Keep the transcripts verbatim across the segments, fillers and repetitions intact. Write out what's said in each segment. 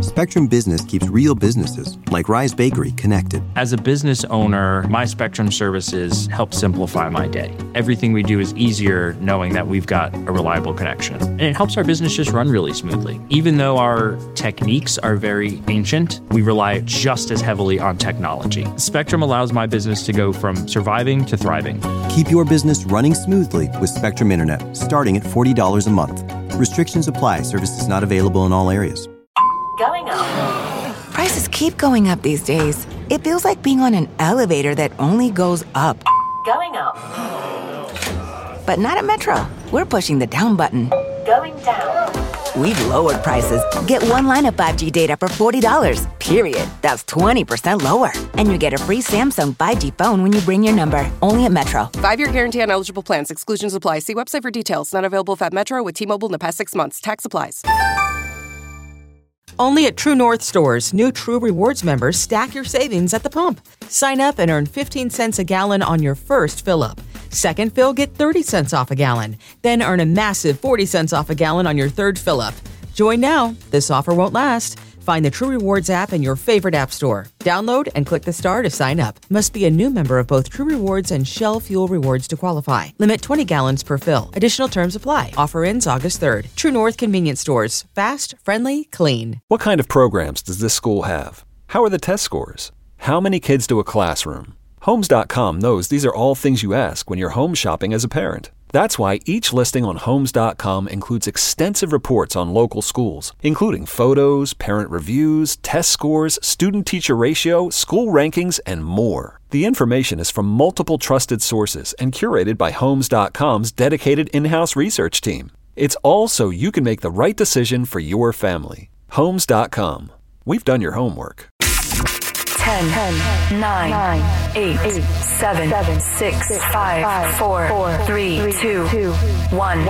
Spectrum Business keeps real businesses, like Rise Bakery, connected. As a business owner, my Spectrum services help simplify my day. Everything we do is easier knowing that we've got a reliable connection. And it helps our business just run really smoothly. Even though our techniques are very ancient, we rely just as heavily on technology. Spectrum allows my business to go from surviving to thriving. Keep your business running smoothly with Spectrum Internet, starting at forty dollars a month. Restrictions apply. Services not available in all areas. Going up. Prices keep going up these days. It feels like being on an elevator that only goes up. Going up. But not at Metro. We're pushing the down button. Going down. We've lowered prices. Get one line of five G data for forty dollars, period. That's twenty percent lower. And you get a free Samsung five G phone when you bring your number. Only at Metro. Five-year guarantee on eligible plans. Exclusions apply. See website for details. Not available if at Metro with T-Mobile in the past six months. Tax applies. Only at True North stores, new True Rewards members stack your savings at the pump. Sign up and earn fifteen cents a gallon on your first fill-up. Second fill, get thirty cents off a gallon. Then earn a massive forty cents off a gallon on your third fill-up. Join now. This offer won't last. Find the True Rewards app in your favorite app store. Download and click the star to sign up. Must be a new member of both True Rewards and Shell Fuel Rewards to qualify. Limit twenty gallons per fill. Additional terms apply. Offer ends August third. True North Convenience Stores. Fast, friendly, clean. What kind of programs does this school have? How are the test scores? How many kids do a classroom? Homes dot com knows these are all things you ask when you're home shopping as a parent. That's why each listing on Homes dot com includes extensive reports on local schools, including photos, parent reviews, test scores, student-teacher ratio, school rankings, and more. The information is from multiple trusted sources and curated by Homes dot com's dedicated in-house research team. It's all so you can make the right decision for your family. Homes dot com. We've done your homework. ten, nine, eight, seven, six, five, four, three, two, one.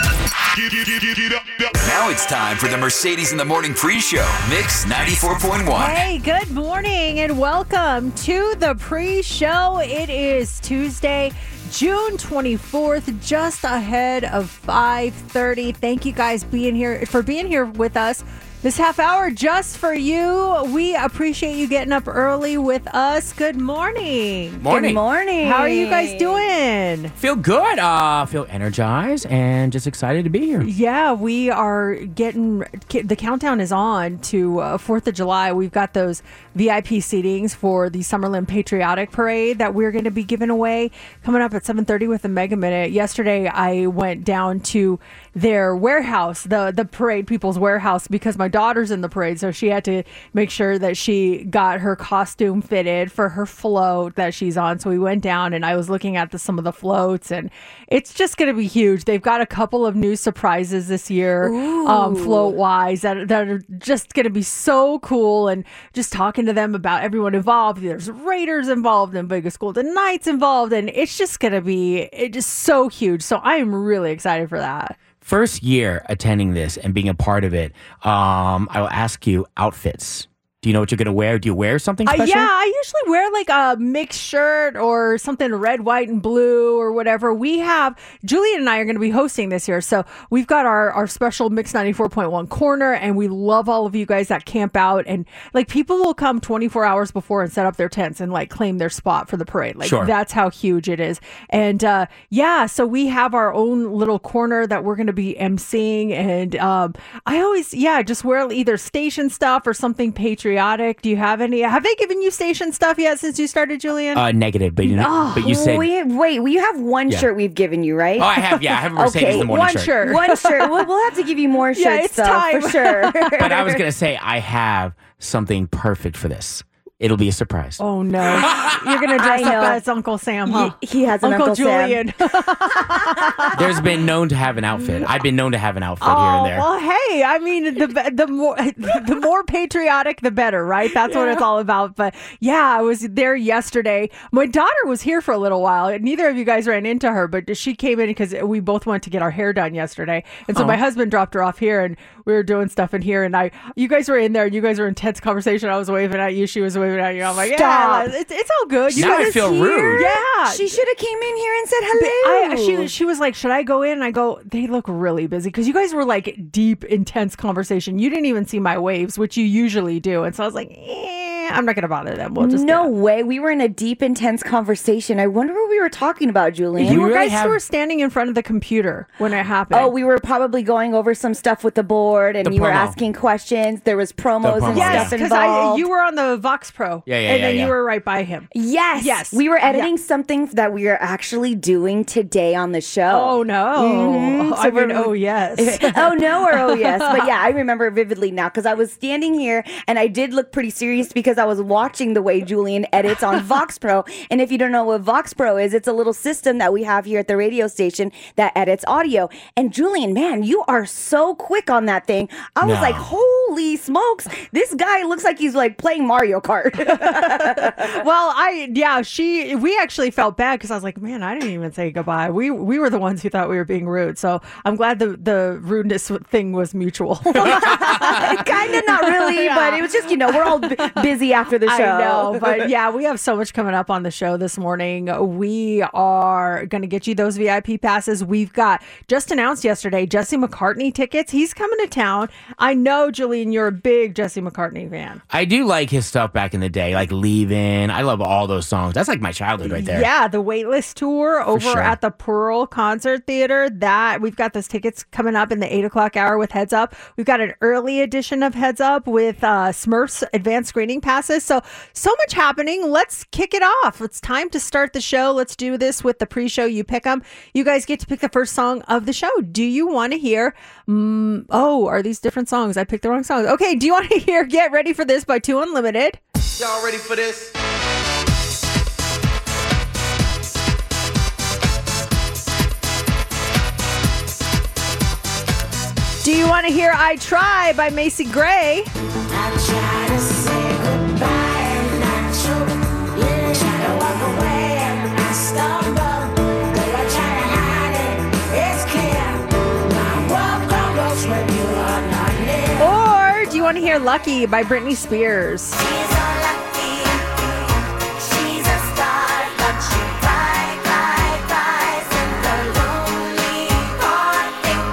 Now it's time for the Mercedes in the Morning pre-show, Mix ninety-four point one. Hey, good morning and welcome to the pre-show. It is Tuesday, June twenty-fourth, just ahead of five thirty. Thank you guys being here for being here with us. This half hour just for you. We appreciate you getting up early with us. Good morning. Morning. Good morning. How are you guys doing? Feel good. Uh, feel energized and just excited to be here. Yeah, we are getting, the countdown is on to uh, fourth of July. We've got those V I P seatings for the Summerlin Patriotic Parade that we're going to be giving away coming up at seven thirty with the Mega Minute. Yesterday, I went down to their warehouse, the, the parade people's warehouse, because my daughter's in the parade, so she had to make sure that she got her costume fitted for her float that she's on. So we went down and I was looking at the, some of the floats, and it's just going to be huge. They've got a couple of new surprises this year, um, float wise, that, that are just going to be so cool. And just talking to them about everyone involved. There's Raiders involved and Vegas Golden Knights involved, and it's just going to be it just so huge. So I am really excited for that. First year attending this and being a part of it, um, I will ask you outfits. Do you know what you're going to wear? Do you wear something special? Uh, yeah, I usually wear like a mixed shirt or something red, white, and blue or whatever. We have, Julian and I are going to be hosting this year. So we've got our, our special Mix ninety-four point one corner, and we love all of you guys that camp out. And like people will come twenty-four hours before and set up their tents and like claim their spot for the parade. Like sure. That's how huge it is. And uh, yeah, so we have our own little corner that we're going to be emceeing. And um, I always, yeah, just wear either station stuff or something patriotic. Do you have any? Have they given you station stuff yet since you started, Julian? Uh, negative, but you know, oh, but you said wait, wait. Well, you have one yeah. shirt we've given you, right? Oh, I have. Yeah, I have a Mercedes okay, in the morning one shirt. shirt. One shirt. We'll, we'll have to give you more shirts, yeah, it's though, time. for sure. But I was gonna say I have something perfect for this. It'll be a surprise. Oh no! You're gonna dress up as Uncle Sam, huh? He, he has an Uncle, Uncle Julian. There's been known to have an outfit. I've been known to have an outfit oh, here and there. Well, hey, I mean, the the more the more patriotic, the better, right? That's yeah. what it's all about. But yeah, I was there yesterday. My daughter was here for a little while. Neither of you guys ran into her, but she came in because we both went to get our hair done yesterday, and so oh. my husband dropped her off here, and we were doing stuff in here, and I, you guys were in there, and you guys were in intense conversation. I was waving at you, she was waving at you. I'm like, Stop. yeah, it's, it's all good. You Now I guys feel here? rude. Yeah, She should have came in here and said I, hello. she she was like, should I go in? And I go, they look really busy because you guys were like deep, intense conversation. You didn't even see my waves, which you usually do, and so I was like, eh, I'm not gonna bother them. We'll just no get up. way. We were in a deep, intense conversation. I wonder what we were talking about, Julian. You We were really guys have- were standing in front of the computer when it happened. Oh, we were probably going over some stuff with the board, and The you were promo. asking questions. There was promos The and promo, yes, stuff because involved. you were on the Vox Pro. Yeah, yeah, and yeah, then yeah. you were right by him. Yes, Yes. We were editing Yeah. something that we are actually doing today on the show. Oh no! Mhm. I So mean, we're- oh yes. oh no or oh yes, but yeah, I remember vividly now because I was standing here and I did look pretty serious because I was watching the way Julian edits on Vox Pro. And if you don't know what Vox Pro is, it's a little system that we have here at the radio station that edits audio. And Julian, man, you are so quick on that thing. I was No. like, holy smokes, this guy looks like he's like playing Mario Kart. Well, I yeah, she we actually felt bad because I was like, man, I didn't even say goodbye. We we were the ones who thought we were being rude. So I'm glad the the rudeness thing was mutual. Kind of, not really, Yeah. but it was just, you know, we're all b- busy after the show. I know, but yeah, we have so much coming up on the show this morning. We are going to get you those V I P passes. We've got just announced yesterday Jesse McCartney tickets. He's coming to town. I know, Julian, you're a big Jesse McCartney fan. I do like his stuff back in the day, like Leavin'. I love all those songs. That's like my childhood right there. Yeah, the Waitlist tour over sure. at the Pearl Concert Theater. That we've got those tickets coming up in the eight o'clock hour with Heads Up. We've got an early edition of Heads Up with uh, Smurfs advanced screening passes. So so much happening. Let's kick it off. It's time to start the show. Let's do this with the pre-show. You pick them. You guys get to pick the first song of the show. Do you want to hear? Mm, oh, are these different songs? I picked the wrong songs. Okay. Do you want to hear "Get Ready for This" by Two Unlimited? Y'all ready for this? Do you want to hear "I Try" by Macy Gray? I try to say goodbye and I choke. Yeah, try to walk away and I stumble. But I try to hide it, it's clear. My walk crumbles when you are not near. Or do you want to hear "Lucky" by Britney Spears? She's unlucky, she's a star, but she cry, cry, cries in the lonely heart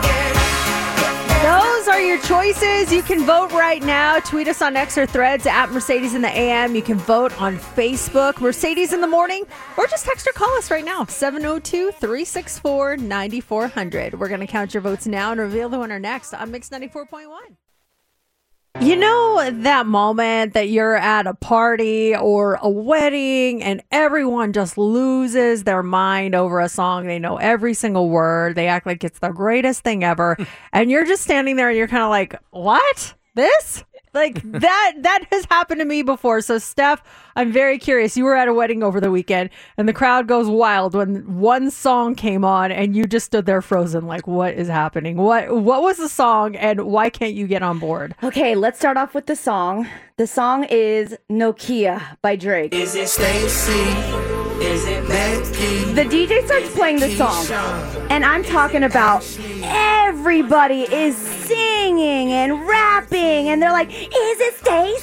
thinking. Those are your choices. You can vote right now. Tweet us on X or Threads at Mercedes in the A M. You can vote on Facebook, Mercedes in the Morning, or just text or call us right now, seven oh two, three six four, nine four hundred. We're going to count your votes now and reveal the winner next on Mix ninety-four point one. You know that moment that you're at a party or a wedding and everyone just loses their mind over a song. They know every single word. They act like it's the greatest thing ever. And you're just standing there and you're kind of like, what? This? Like that that has happened to me before. So Steph, I'm very curious. You were at a wedding over the weekend and the crowd goes wild when one song came on and you just stood there frozen. Like, what is happening? What what was the song and why can't you get on board? Okay, let's start off with the song. The song is Nokia by Drake. Is it Stacy? Is it Becky? The D J starts playing the song, and I'm talking about everybody is singing and rapping, and they're like, is it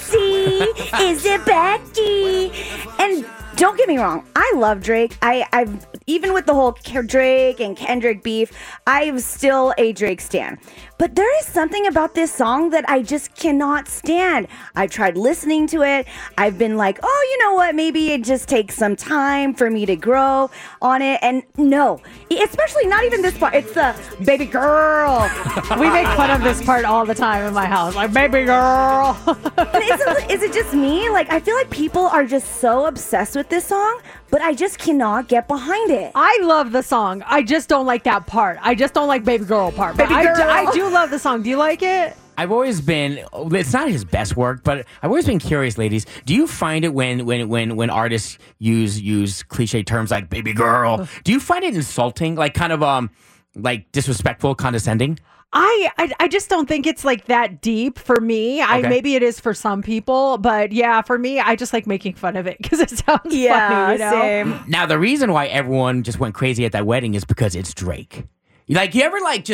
Stacy? Is it Becky? And don't get me wrong, I love Drake. I, I've even with the whole Drake and Kendrick beef, I'm still a Drake stan. But there is something about this song that I just cannot stand. I've tried listening to it. I've been like, oh, you know what? Maybe it just takes some time for me to grow on it. And no, especially not even this part. It's the baby girl. We make fun of this part all the time in my house. Like, baby girl. is, it, is it just me? Like, I feel like people are just so obsessed with this song, but I just cannot get behind it. I love the song. I just don't like that part. I just don't like baby girl part. But Baby I, girl. do, I do love the song. Do you like it? I've always been, it's not his best work, but I've always been curious, ladies. Do you find it when when when when artists use use cliche terms like baby girl, do you find it insulting, like kind of um like disrespectful, condescending? I, I I just don't think it's like that deep for me. I Okay. maybe it is for some people, but yeah, for me, I just like making fun of it because it sounds Yeah, funny. You know? same. Now, the reason why everyone just went crazy at that wedding is because it's Drake. Like, you ever like just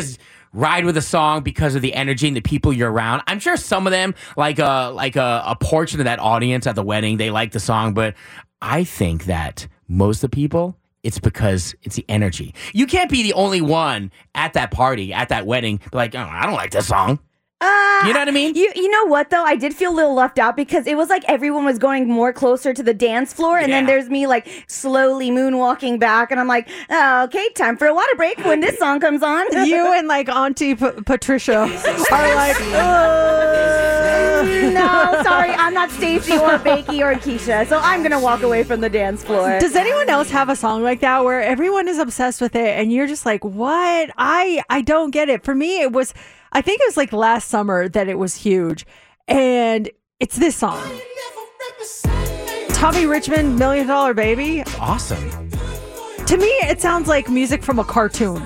ride with a song because of the energy and the people you're around. I'm sure some of them, like a like a, a portion of that audience at the wedding, they like the song, but I think that most of the people, it's because it's the energy. You can't be the only one at that party, at that wedding, be like, oh, I don't like this song. Uh, You know what I mean? You you know what though? I did feel a little left out because it was like everyone was going more closer to the dance floor, and then Yeah. there's me like slowly moonwalking back, and I'm like, oh, okay, time for a water break when this song comes on. You and like Auntie P- Patricia are like, Uh, no, sorry, I'm not Stacy or Bakey or Keisha, so I'm gonna walk away from the dance floor. does anyone else have a song like that where everyone is obsessed with it and you're just like, what? I I don't get it. For me, it was, I think it was like last summer that it was huge, and it's this song. Tommy Richmond, Million Dollar Baby. Awesome. To me, it sounds like music from a cartoon.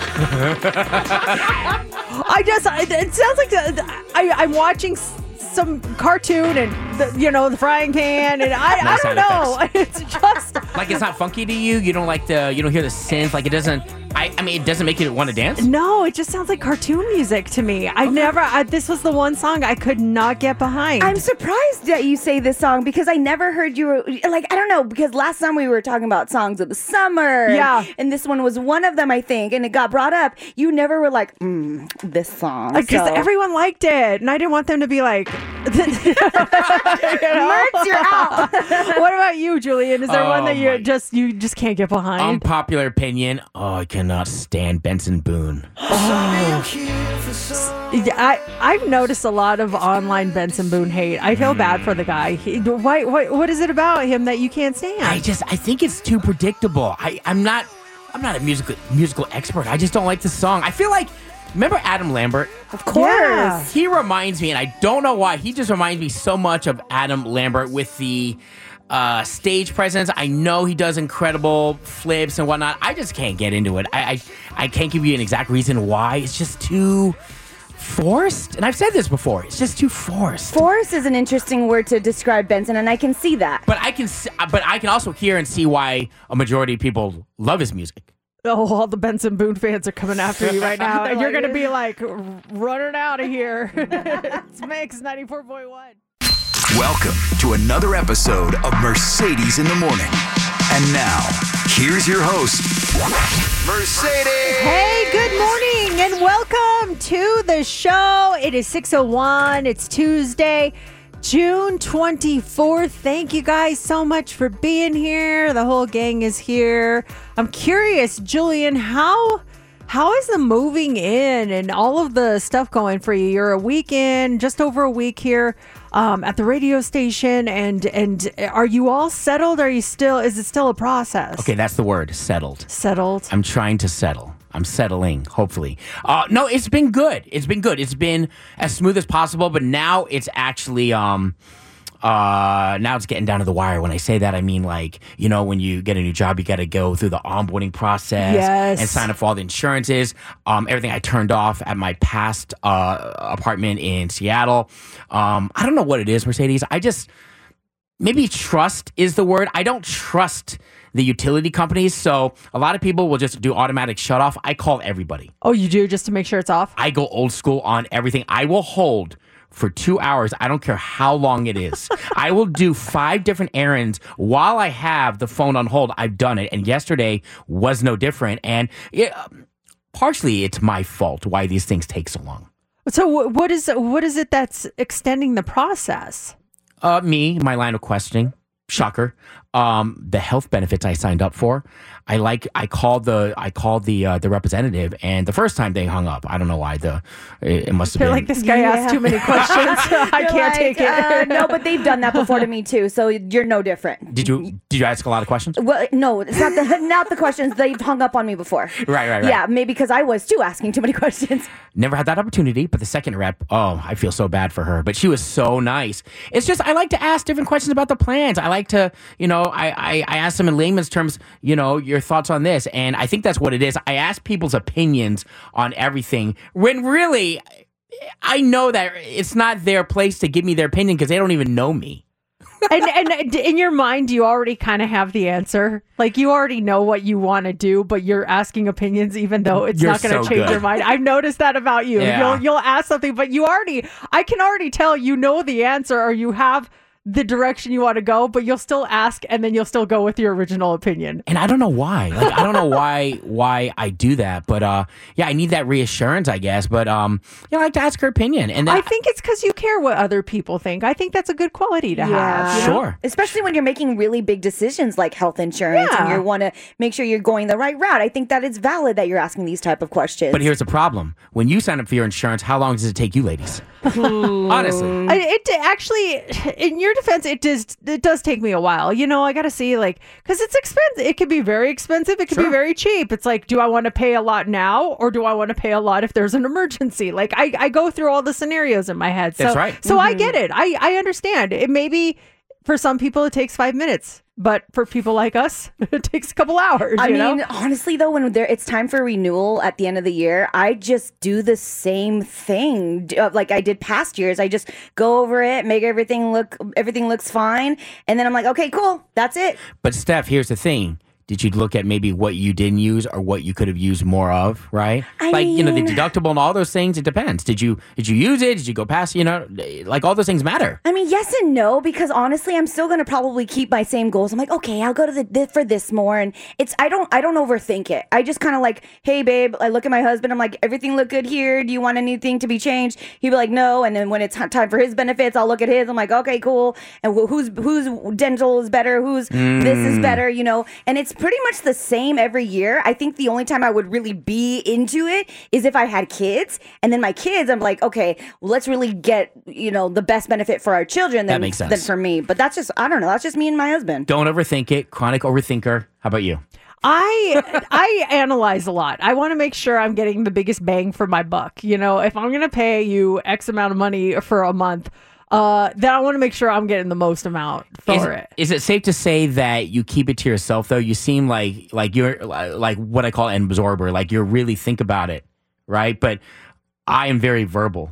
I just, it it sounds like the, I, I'm watching s- some cartoon and, the, you know, the frying pan, and I, No I sound don't know. It's just, Like it's not funky to you. You don't like the. You don't hear the synth. Like it doesn't. I. I mean, it doesn't make you want to dance. no, it just sounds like cartoon music to me. I never, I, this was the one song I could not get behind. I'm surprised that you say this song because I never heard you, like, I don't know, because last time we were talking about songs of the summer. Yeah. And this one was one of them, I think, and it got brought up. You never were like, mm, this song. Because so. everyone liked it, and I didn't want them to be like, you know? Mertz, you're out. What about you, Julian? Is there Oh, one that you my- just you just can't get behind? Unpopular opinion. Oh, I cannot stand Benson Boone. Yeah, I I've noticed a lot of online Benson Boone hate. I feel bad for the guy. He, why, what what is it about him that you can't stand? I just. I think it's too predictable. I. I'm not. I'm not a musical musical expert. I just don't like the song. I feel like. Remember Adam Lambert? Of course. Yeah. He reminds me, and I don't know why, he just reminds me so much of Adam Lambert with the uh, stage presence. I know he does incredible flips and whatnot. I just can't get into it. I, I I can't give you an exact reason why. It's just too forced. And I've said this before. It's just too forced. Force is an interesting word to describe Benson, and I can see that. But I can, s- but I can also hear and see why a majority of people love his music. Oh, all the Benson Boone fans are coming after you right now, They're and you're like- gonna be like, running out of here. It's Mix ninety-four point one. Welcome to another episode of Mercedes in the Morning. And now, here's your host, Mercedes. Hey, good morning and welcome to the show. It is six oh one. It's Tuesday, June twenty-fourth. Thank you guys so much for being here. The whole gang is here. I'm curious, Julian, how how is the moving in and all of the stuff going for you? You're a week in, just over a week here um, at the radio station, and and are you all settled? Are you still? Is it still a process? Okay, that's the word, settled. Settled. I'm trying to settle. I'm settling, hopefully. Uh, no, it's been good. It's been good. It's been as smooth as possible, but now it's actually, um, uh, now it's getting down to the wire. When I say that, I mean, like, you know, when you get a new job, you got to go through the onboarding process Yes. and sign up for all the insurances. Um, everything I turned off at my past uh, apartment in Seattle. Um, I don't know what it is, Mercedes. I just, maybe trust is the word. I don't trust the utility companies. So a lot of people will just do automatic shut off. I call everybody. Oh, you do, just to make sure it's off? I go old school on everything. I will hold for two hours. I don't care how long it is. I will do five different errands while I have the phone on hold. I've done it. And yesterday was no different. And it, partially it's my fault why these things take so long. So wh- what is what is it that's extending the process? Uh, me, my line of questioning. Shocker. Um, the health benefits I signed up for. I like. I called the. I called the uh, the representative, and the first time they hung up. I don't know why. The it, it must have They're been like, this guy Yeah. asked too many questions. I You're can't like, take it. uh, no, but they've done that before to me too, so you're no different. Did you did you ask a lot of questions? Well, no, it's not the not the questions. They've hung up on me before. Right, right, right. Yeah, maybe because I was too asking too many questions. Never had that opportunity, but the second rep, oh, I feel so bad for her. But she was so nice. It's just I like to ask different questions about the plans. I like to, you know, I I, I ask them in layman's terms, you know, your thoughts on this, and I think that's what it is. I ask people's opinions on everything when really I know that it's not their place to give me their opinion because they don't even know me. and and in your mind, you already kind of have the answer. Like you already know what you want to do, but you're asking opinions, even though it's You're not going to so change good. your mind. I've noticed that about you. Yeah. You'll you'll ask something, but you already, I can already tell you know the answer, or you have the direction you want to go, but you'll still ask, and then you'll still go with your original opinion. And I don't know why. Like I don't know why why I do that, but uh, yeah, I need that reassurance, I guess. But um, you know, I like to ask her opinion, and then I think it's because you care what other people think. I think that's a good quality to have. you know? Sure. Especially when you're making really big decisions like health insurance and Yeah. you want to make sure you're going the right route. I think that it's valid that you're asking these type of questions. But here's the problem: when you sign up for your insurance, how long does it take you, ladies? Honestly, I, it actually, in your defense, it does it does take me a while. You know, I got to see like because it's expensive. It could be very expensive. It could be Sure. very cheap. It's like, do I want to pay a lot now, or do I want to pay a lot if there's an emergency? Like I, I go through all the scenarios in my head. So, That's right. So I get it. I I understand. It maybe for some people it takes five minutes. But for people like us, it takes a couple hours. I you mean, know? honestly, though, when there it's time for renewal at the end of the year, I just do the same thing d- uh, like I did past years. I just go over it, make everything look, everything looks fine, and then I'm like, okay, cool, that's it. but Steph, here's the thing. Did you look at maybe what you didn't use or what you could have used more of, right? I like, you know, the mean- deductible and all those things, it depends. Did you did you use it? Did you go past, you know, like all those things matter. I mean, yes and no, because honestly, I'm still gonna probably keep my same goals. I'm like, okay, I'll go to the this for this more, and it's I don't I don't overthink it. I just kind of like, hey, babe, I look at my husband. I'm like, everything look good here. Do you want anything to be changed? He'd be like, no. And then when it's t- time for his benefits, I'll look at his. I'm like, okay, cool. And wh- who's whose dental is better? Who's this is better? You know, and it's pretty much the same every year. I think the only time I would really be into it is if I had kids, and then my kids, I'm like, okay, well, let's really get you know the best benefit for our children than, That makes sense. than for me. But that's just I don't know. That's just me and my husband. Don't overthink it. Chronic overthinker. How about you? I I analyze a lot. I want to make sure I'm getting the biggest bang for my buck. You know, if I'm going to pay you X amount of money for a month, uh, then I want to make sure I'm getting the most amount for is, it. Is it safe to say that you keep it to yourself though? You seem like like you're like what I call an absorber. Like you really think about it, right? But I am very verbal.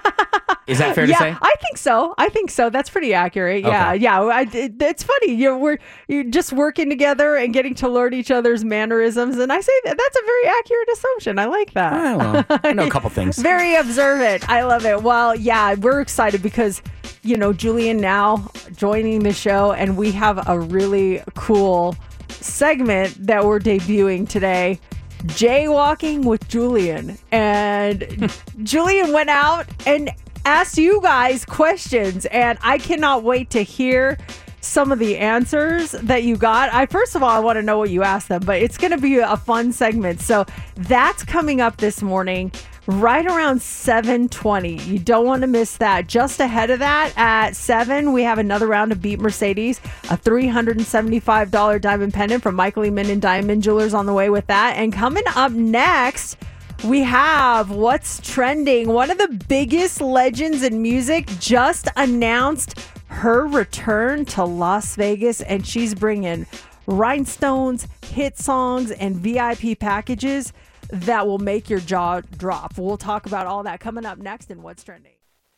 Is that fair yeah, to say? I think so. I think so. That's pretty accurate. Yeah, Okay. yeah. I, it, it's funny. You're we're you're just working together and getting to learn each other's mannerisms, and I say that that's a very accurate assumption. I like that. Oh, well, I know a couple things. Very observant. I love it. Well, yeah, we're excited because, you know, Julian now joining the show, and we have a really cool segment that we're debuting today. Jaywalking with Julian. And Julian went out and asked you guys questions, and I cannot wait to hear some of the answers that you got. I first of all, I want to know what you asked them, but it's going to be a fun segment. So that's coming up this morning right around seven twenty. You don't want to miss that. Just ahead of that at seven, we have another round of Beat Mercedes, a three hundred seventy-five dollars diamond pendant from Michael E. Minden Diamond Jewelers on the way with that. And coming up next, we have What's Trending. One of the biggest legends in music just announced her return to Las Vegas, and she's bringing rhinestones, hit songs, and V I P packages that will make your jaw drop. We'll talk about all that coming up next in What's Trending.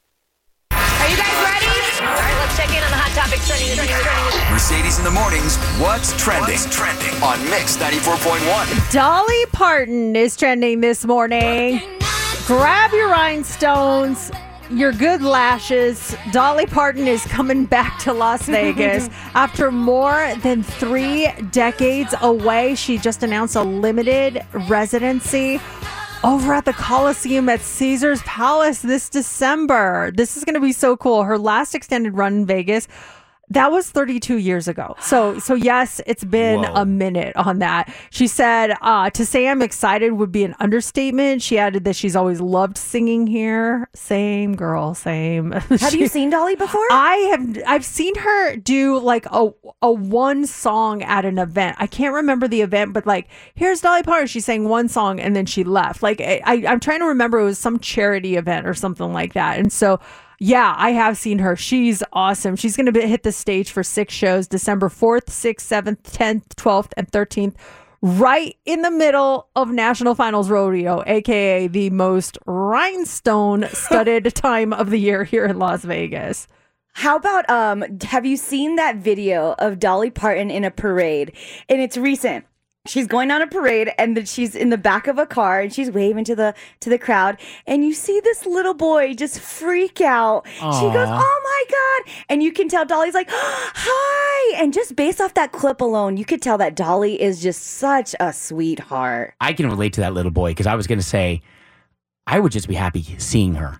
Are you guys ready? All right, let's check in on the hot topics trending. trending, trending. Mercedes in the mornings. What's trending? What's trending on Mix ninety-four point one. Dolly Parton is trending this morning. Grab your rhinestones, your good lashes. Dolly Parton is coming back to Las Vegas after more than three decades away. She just announced a limited residency over at the Coliseum at Caesar's Palace this December. This is going to be so cool. Her last extended run in Vegas, that was thirty-two years ago. So, so yes, it's been Whoa. a minute on that. She said, uh, to say I'm excited would be an understatement. She added that she's always loved singing here. Same girl, same. Have you seen Dolly before? I have. I've seen her do like a a one song at an event. I can't remember the event, but like, here's Dolly Parton. She sang one song and then she left. Like, I, I I'm trying to remember. It was some charity event or something like that. And so, yeah, I have seen her. She's awesome. She's going to hit the stage for six shows: December fourth, sixth, seventh, tenth, twelfth, and thirteenth. Right in the middle of National Finals Rodeo, aka the most rhinestone-studded time of the year here in Las Vegas. How about um have you seen that video of Dolly Parton in a parade? And it's recent. She's going on a parade and then she's in the back of a car and she's waving to the to the crowd and you see this little boy just freak out. Aww. She goes, "Oh my God." And you can tell Dolly's like, "Hi." And just based off that clip alone, you could tell that Dolly is just such a sweetheart. I can relate to that little boy because I was going to say, I would just be happy seeing her.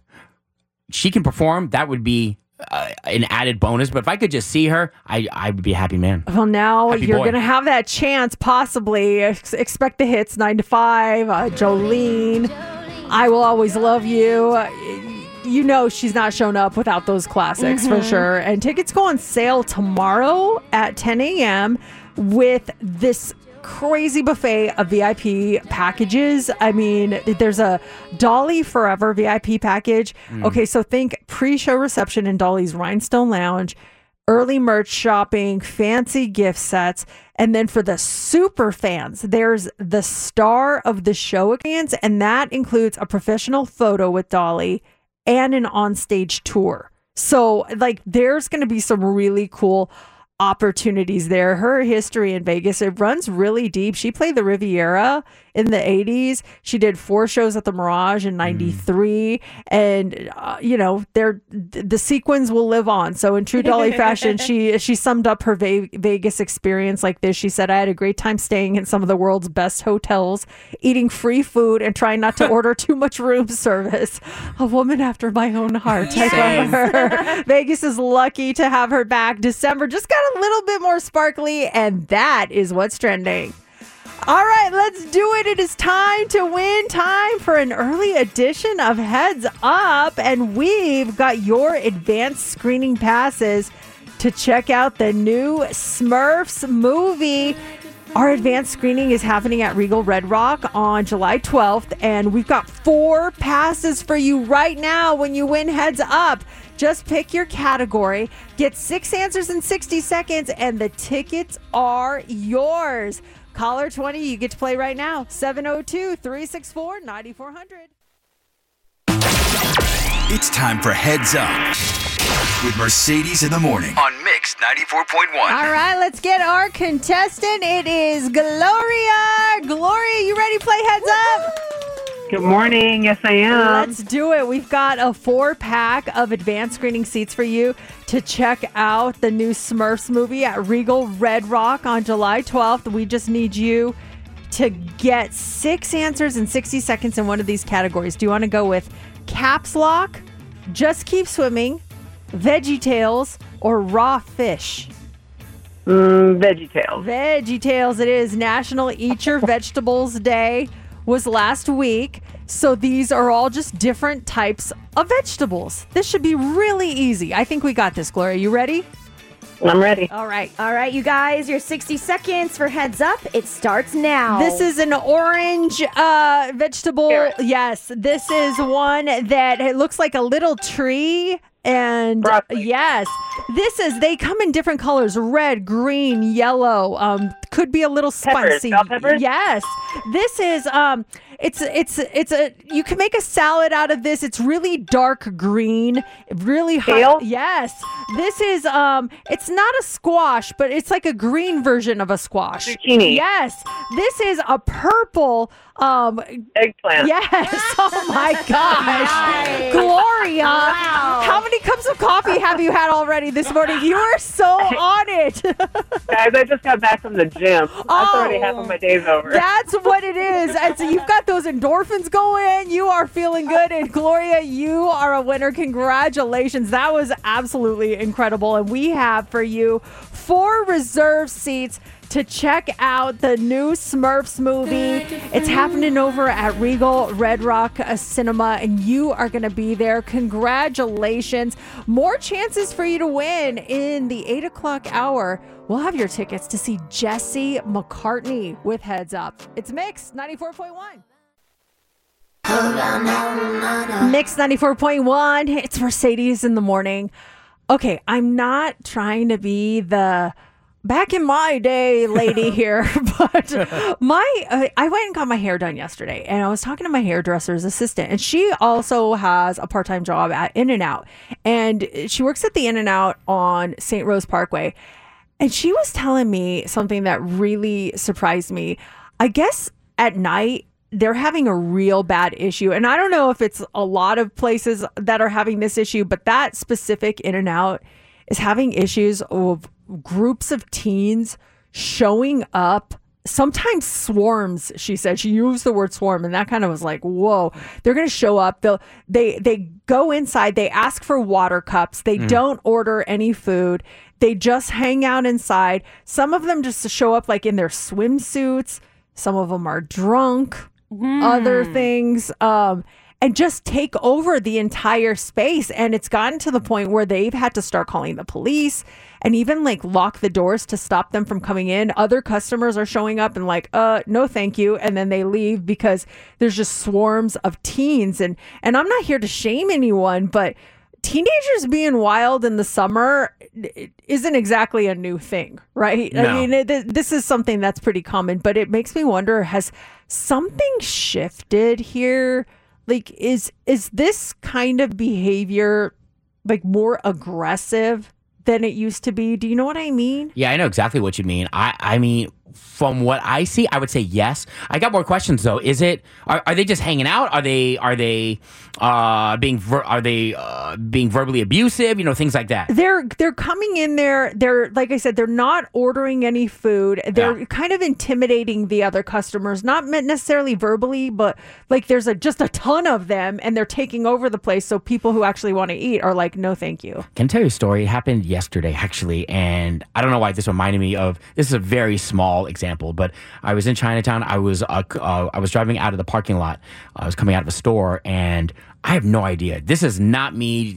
She can perform. That would be uh, an added bonus. But if I could just see her, I, I would be a happy man. Well, now Happy you're boy. going to have that chance, possibly. Ex- expect the hits, nine to five, uh, Jolene, I Will Always Love You. Uh, You know she's not shown up without those classics for Mhm. sure. And tickets go on sale tomorrow at ten a.m. with this crazy buffet of V I P packages. I mean, there's a Dolly Forever V I P package. Mm. Okay, so think pre-show reception in Dolly's Rhinestone Lounge, early merch shopping, fancy gift sets, and then for the super fans, there's the star of the show experience, and that includes a professional photo with Dolly and an onstage tour. So, like, there's going to be some really cool opportunities there. Her history in Vegas, it runs really deep. She played the Riviera in the eighties. She did four shows at the Mirage in ninety-three. And, uh, you know, they're, the sequins will live on. So in true Dolly fashion, she she summed up her Ve- Vegas experience like this. She said, "I had a great time staying in some of the world's best hotels, eating free food and trying not to order too much room service. A woman after my own heart." I love her. Vegas is lucky to have her back. December just got a little bit more sparkly, and that is what's trending. All right, let's do it. It is time to win. Time for an early edition of Heads Up. And we've got your advanced screening passes to check out the new Smurfs movie. Our advanced screening is happening at Regal Red Rock on July twelfth. And we've got four passes for you right now when you win Heads Up. Just pick your category, get six answers in sixty seconds, and the tickets are yours. Caller twenty, you get to play right now. seven oh two, three six four, nine four hundred. It's time for Heads Up with Mercedes in the Morning on Mix ninety-four point one. All right, let's get our contestant. It is Gloria. Gloria, you ready to play Heads Up? Good morning. Yes, I am. Let's do it. We've got a four pack of advanced screening seats for you to check out the new Smurfs movie at Regal Red Rock on July twelfth. We just need you to get six answers in sixty seconds in one of these categories. Do you want to go with Caps Lock, Just Keep Swimming, Veggie Tales, or Raw Fish? Mm, Veggie Tales. Veggie Tales it is. National Eat Your Vegetables Day was last week. So these are all just different types of vegetables. This should be really easy. I think we got this, Gloria. You ready? I'm ready. All right. All right, you guys, your sixty seconds for Heads Up. It starts now. This is an orange uh, vegetable. Carrot. Yes, this is one that it looks like a little tree. And Broccoli. yes, this is, they come in different colors, red, green, yellow, um, could be a little Peppers, spicy. bell peppers? Yes, this is, um, it's, it's, it's a, you can make a salad out of this. It's really dark green, really hot. Kale? Yes, this is, um, it's not a squash, but it's like a green version of a squash. Zucchini. Yes, this is a purple, um, Eggplant. yes. Oh my gosh. Gloria. How many cups of coffee have you had already this morning? You are so on it. Guys, I just got back from the gym. That's already half of my day's over. That's what it is. And so you've got those endorphins going. You are feeling good. And Gloria, you are a winner. Congratulations. That was absolutely incredible. And we have for you four reserve seats to check out the new Smurfs movie. It's happening over at Regal Red Rock uh, Cinema, and you are going to be there. Congratulations. More chances for you to win in the eight o'clock hour. We'll have your tickets to see Jesse McCartney with Heads Up. It's Mix ninety-four point one. Mix ninety-four point one. It's Mercedes in the morning. Okay, I'm not trying to be the back in my day, lady here, but my uh, I went and got my hair done yesterday, and I was talking to my hairdresser's assistant, and she also has a part-time job at In-N-Out, and she works at the In-N-Out on Saint Rose Parkway, and she was telling me something that really surprised me. I guess at night they're having a real bad issue, and I don't know if it's a lot of places that are having this issue, but that specific In-N-Out is having issues of groups of teens showing up, sometimes swarms. She said she used the word swarm, and that kind of was like, whoa. They're going to show up. They'll they they go inside. They ask for water cups. They mm. don't order any food. They just hang out inside. Some of them just show up like in their swimsuits. Some of them are drunk. Mm. Other things. Um, and just take over the entire space. And it's gotten to the point where they've had to start calling the police and even like lock the doors to stop them from coming in. Other customers are showing up and like, uh, no, thank you. And then they leave because there's just swarms of teens. And, and I'm not here to shame anyone, but teenagers being wild in the summer isn't exactly a new thing, right? No. I mean, it, this is something that's pretty common, but it makes me wonder, has something shifted here? Like, is is this kind of behavior like more aggressive than it used to be? Do you know what I mean? Yeah, I know exactly what you mean. I, I mean, from what I see, I would say yes. I got more questions though. Is it? Are, are they just hanging out? Are they? Are they? Uh, being? Ver- are they? Uh, being verbally abusive? You know, things like that. They're they're coming in there. They're like I said. They're not ordering any food. They're Yeah. kind of intimidating the other customers. Not meant necessarily verbally, but like there's a just a ton of them, and they're taking over the place. So people who actually want to eat are like, no, thank you. Can I tell you a story? It happened yesterday, actually, and I don't know why this reminded me of. This is a very small example, but I was in Chinatown. I was uh, uh, I was driving out of the parking lot. I was coming out of a store, and I have no idea. This is not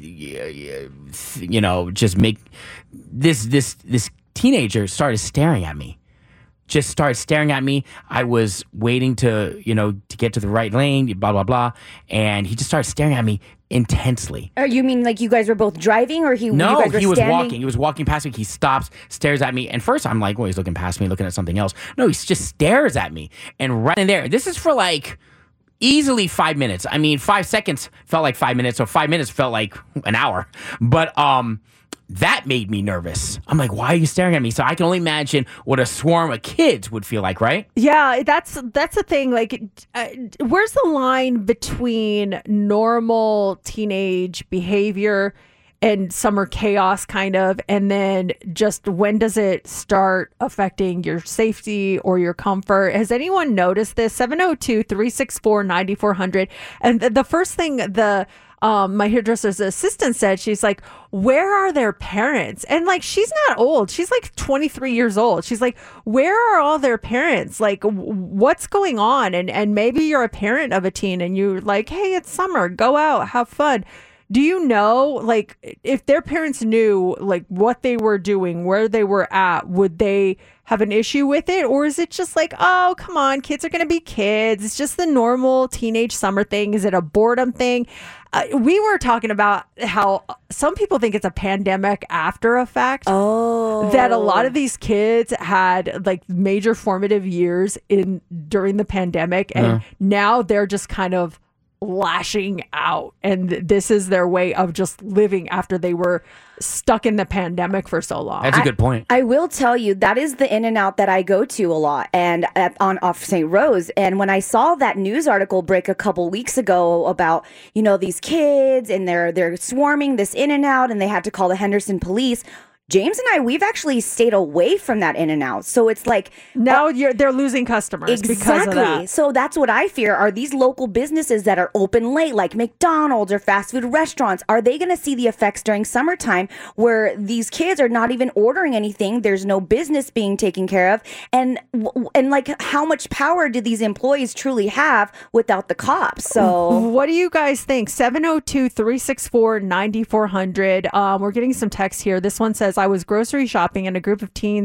me. You know, just make this this this teenager started staring at me. Just started staring at me. I was waiting to, you know, to get to the right lane, blah, blah, blah. And he just started staring at me intensely. Or you mean like you guys were both driving, or he? No, you guys were he was standing? walking. He was walking past me. He stops, stares at me. And first I'm like, well, he's looking past me, looking at something else. No, he just stares at me. And right in there, this is for like easily five minutes. I mean, five seconds felt like five minutes, or five minutes felt like an hour. But um, that made me nervous. I'm like, why are you staring at me? So I can only imagine what a swarm of kids would feel like, right? Yeah, that's that's the thing. Like, uh, where's the line between normal teenage behavior and summer chaos, kind of, and then just when does it start affecting your safety or your comfort? Has anyone noticed this? seven oh two, three six four, nine four hundred. And the, the first thing the Um, my hairdresser's assistant said, she's like, where are their parents? And like, she's not old. She's like twenty-three years old. She's like, where are all their parents? Like, w- what's going on? And, and maybe you're a parent of a teen and you're like, hey, it's summer, go out, have fun. Do you know, like, if their parents knew like what they were doing, where they were at, would they have an issue with it? Or is it just like, oh, come on, kids are going to be kids. It's just the normal teenage summer thing. Is it a boredom thing? Uh, we were talking about how some people think it's a pandemic after effect. Oh. That a lot of these kids had like major formative years in during the pandemic. And Yeah. now they're just kind of lashing out, and this is their way of just living after they were stuck in the pandemic for so long. That's a good point. I will tell you, that is the In-N-Out that I go to a lot, and at, on off Saint Rose. And when I saw that news article break a couple weeks ago about, you know, these kids and they're they're swarming this In-N-Out, and they had to call the Henderson police. James and I, we've actually stayed away from that In-N-Out. So it's like now uh, you're they're losing customers exactly. because of that. So that's what I fear. Are these local businesses that are open late, like McDonald's or fast food restaurants, are they going to see the effects during summertime where these kids are not even ordering anything? There's no business being taken care of. And and like, how much power do these employees truly have without the cops? So what do you guys think? seven oh two, three six four, nine four hundred. Um, we're getting some text here. This one says, I was grocery shopping and a group of teens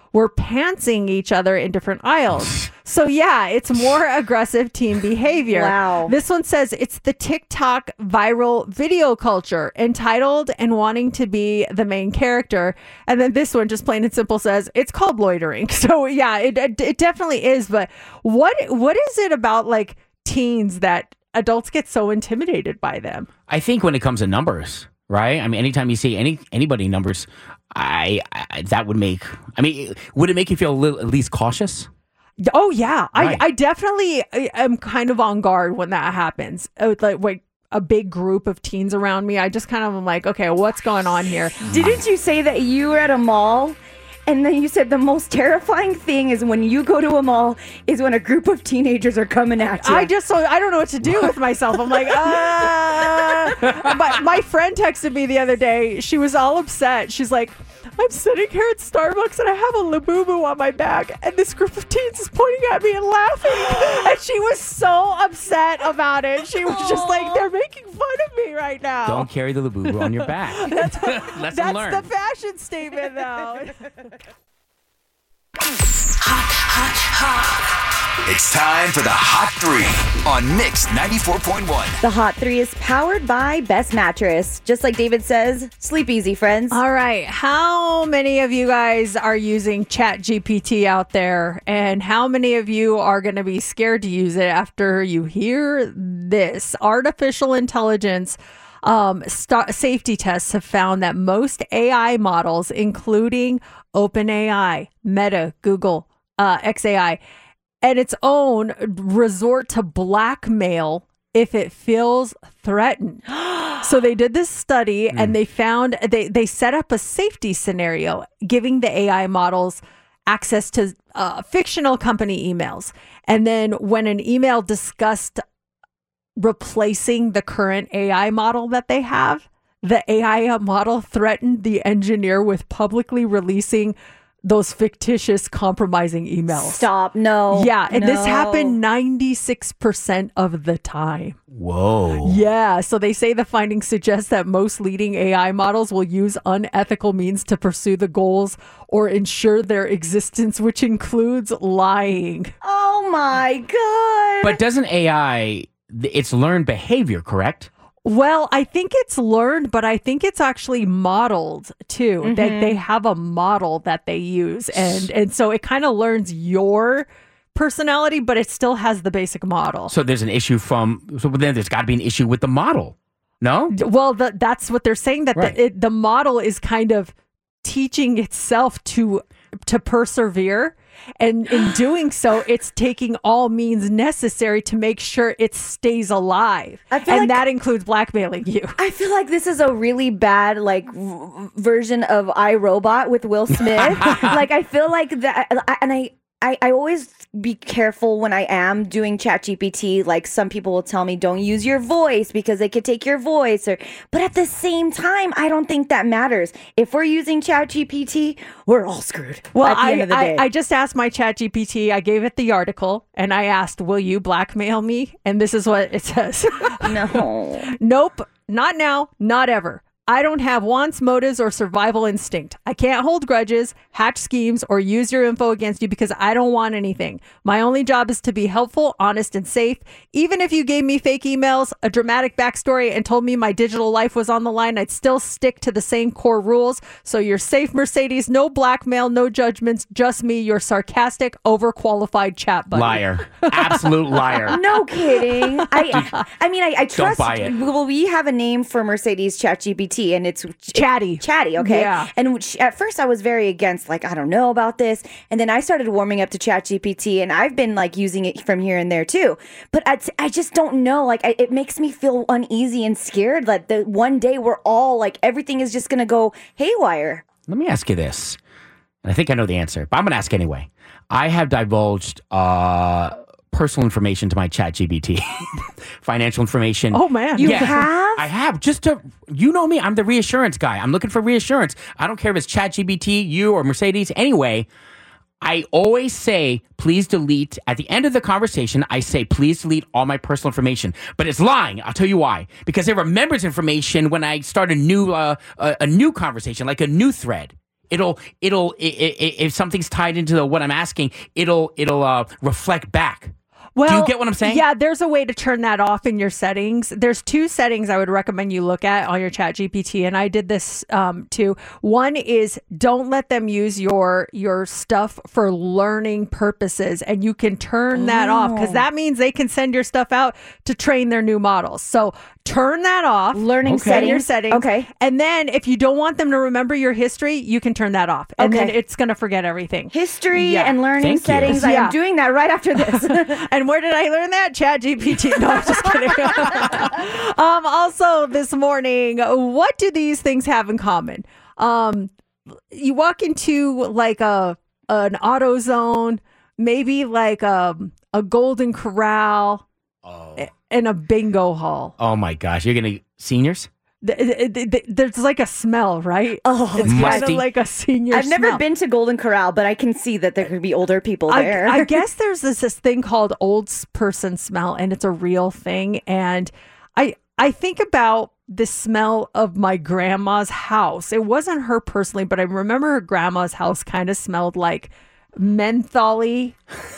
were pantsing each other in different aisles. So yeah, it's more aggressive teen behavior. Wow. This one says it's the TikTok viral video culture, entitled and wanting to be the main character. And then this one, just plain and simple, says it's called loitering. So yeah, it it, it definitely is. But what what is it about like teens that adults get so intimidated by them? I think when it comes to numbers, right? I mean, anytime you see any anybody numbers, I, I that would make. I mean, would it make you feel a little, at least cautious? Oh yeah, Right. I I definitely am kind of on guard when that happens. Uh, Like like a big group of teens around me, I just kind of am like, okay, what's going on here? Didn't you say that you were at a mall? And then you said the most terrifying thing is when you go to a mall is when a group of teenagers are coming at you. I just so I don't know what to do with myself. I'm like, ah. But my friend texted me the other day. She was all upset. She's like, I'm sitting here at Starbucks and I have a Labubu on my back, and this group of teens is pointing at me and laughing. And she was so upset about it. She was just like, they're making fun of me right now. Don't carry the Labubu on your back. That's, Lesson that's learned. the fashion statement, though. It's time for the Hot Three on Mix ninety-four point one. The Hot Three is powered by Best Mattress. Just like David says, sleep easy, friends. All right. How many of you guys are using Chat G P T out there? And how many of you are going to be scared to use it after you hear this? Artificial intelligence um, st- safety tests have found that most A I models, including OpenAI, Meta, Google, uh, X A I, and its own, resort to blackmail if it feels threatened. So they did this study mm. and they found they, they set up a safety scenario, giving the A I models access to uh, fictional company emails. And then when an email discussed replacing the current A I model that they have, the A I model threatened the engineer with publicly releasing those fictitious compromising emails. Stop. No. Yeah. And no. this happened ninety-six percent of the time. Whoa. Yeah. So they say the findings suggest that most leading A I models will use unethical means to pursue the goals or ensure their existence, which includes lying. Oh my God. But doesn't A I, it's learned behavior, correct? Well, I think it's learned, but I think it's actually modeled too. Mm-hmm. That they have a model that they use, and and so it kind of learns your personality, but it still has the basic model. So there's an issue from. So then there's got to be an issue with the model. No. Well, the, that's what they're saying. That Right. the, it, the model is kind of teaching itself to to persevere. And in doing so, it's taking all means necessary to make sure it stays alive. I feel and like- that includes blackmailing you. I feel like this is a really bad like v- version of iRobot with Will Smith. Like I feel like that, I- and I, I, I always be careful when I am doing ChatGPT. Like some people will tell me, don't use your voice because they could take your voice. Or, but at the same time, I don't think that matters. If we're using ChatGPT, we're all screwed. Well, at the I, end of the day. I, I just asked my Chat G P T, I gave it the article, and I asked, will you blackmail me? And this is what it says. No. Nope, not now, not ever. I don't have wants, motives, or survival instinct. I can't hold grudges, hatch schemes, or use your info against you because I don't want anything. My only job is to be helpful, honest, and safe. Even if you gave me fake emails, a dramatic backstory, and told me my digital life was on the line, I'd still stick to the same core rules. So you're safe, Mercedes. No blackmail, no judgments, just me, your sarcastic, overqualified chat buddy. Liar. Absolute liar. No kidding. I I mean, I, I trust. buy it. Well, we have a name for Mercedes ChatGPT, and it's Chatty. Chatty, okay? Yeah. And which, at first I was very against, like, I don't know about this. And then I started warming up to ChatGPT, and I've been, like, using it from here and there, too. But I, I just don't know. Like, I, it makes me feel uneasy and scared that the one day we're all, like, everything is just going to go haywire. Let me ask you this. I think I know the answer, but I'm going to ask anyway. I have divulged uh, personal information to my Chat G P T, financial information. Oh, man. You Yeah. have? I have. Just to, you know me, I'm the reassurance guy. I'm looking for reassurance. I don't care if it's Chat G P T, you, or Mercedes. Anyway, I always say, please delete. At the end of the conversation, I say, please delete all my personal information. But it's lying. I'll tell you why. Because it remembers information when I start a new, uh, a, a new conversation, like a new thread. it'll it'll i- i- if something's tied into the, what I'm asking, it'll it'll uh, reflect back. Well, Do you get what I'm saying? Yeah, there's a way to turn that off in your settings. There's two settings I would recommend you look at on your Chat G P T, and I did this um, too. One is don't let them use your your stuff for learning purposes, and you can turn that off because that means they can send your stuff out to train their new models. So turn that off. Learning okay. Set your settings. settings. Okay. And then if you don't want them to remember your history, you can turn that off, and Okay. then it's going to forget everything. History Yeah. and learning Thank you. settings. I Yeah. am doing that right after this. And where did I learn that? Chat G P T. No, I'm just kidding. um, also, this morning, what do these things have in common? Um, you walk into like a an AutoZone, maybe like a, a Golden Corral, and a bingo hall. Oh my gosh, you're gonna seniors? Th- th- th- th- There's like a smell, right? Oh, it's kind musty. of like a senior I've never smell. been to Golden Corral, but I can see that there could be older people there. I, I guess there's this, this thing called old s- person smell, and it's a real thing. And I I think about the smell of my grandma's house. It wasn't her personally, but I remember her grandma's house kind of smelled like mentholy.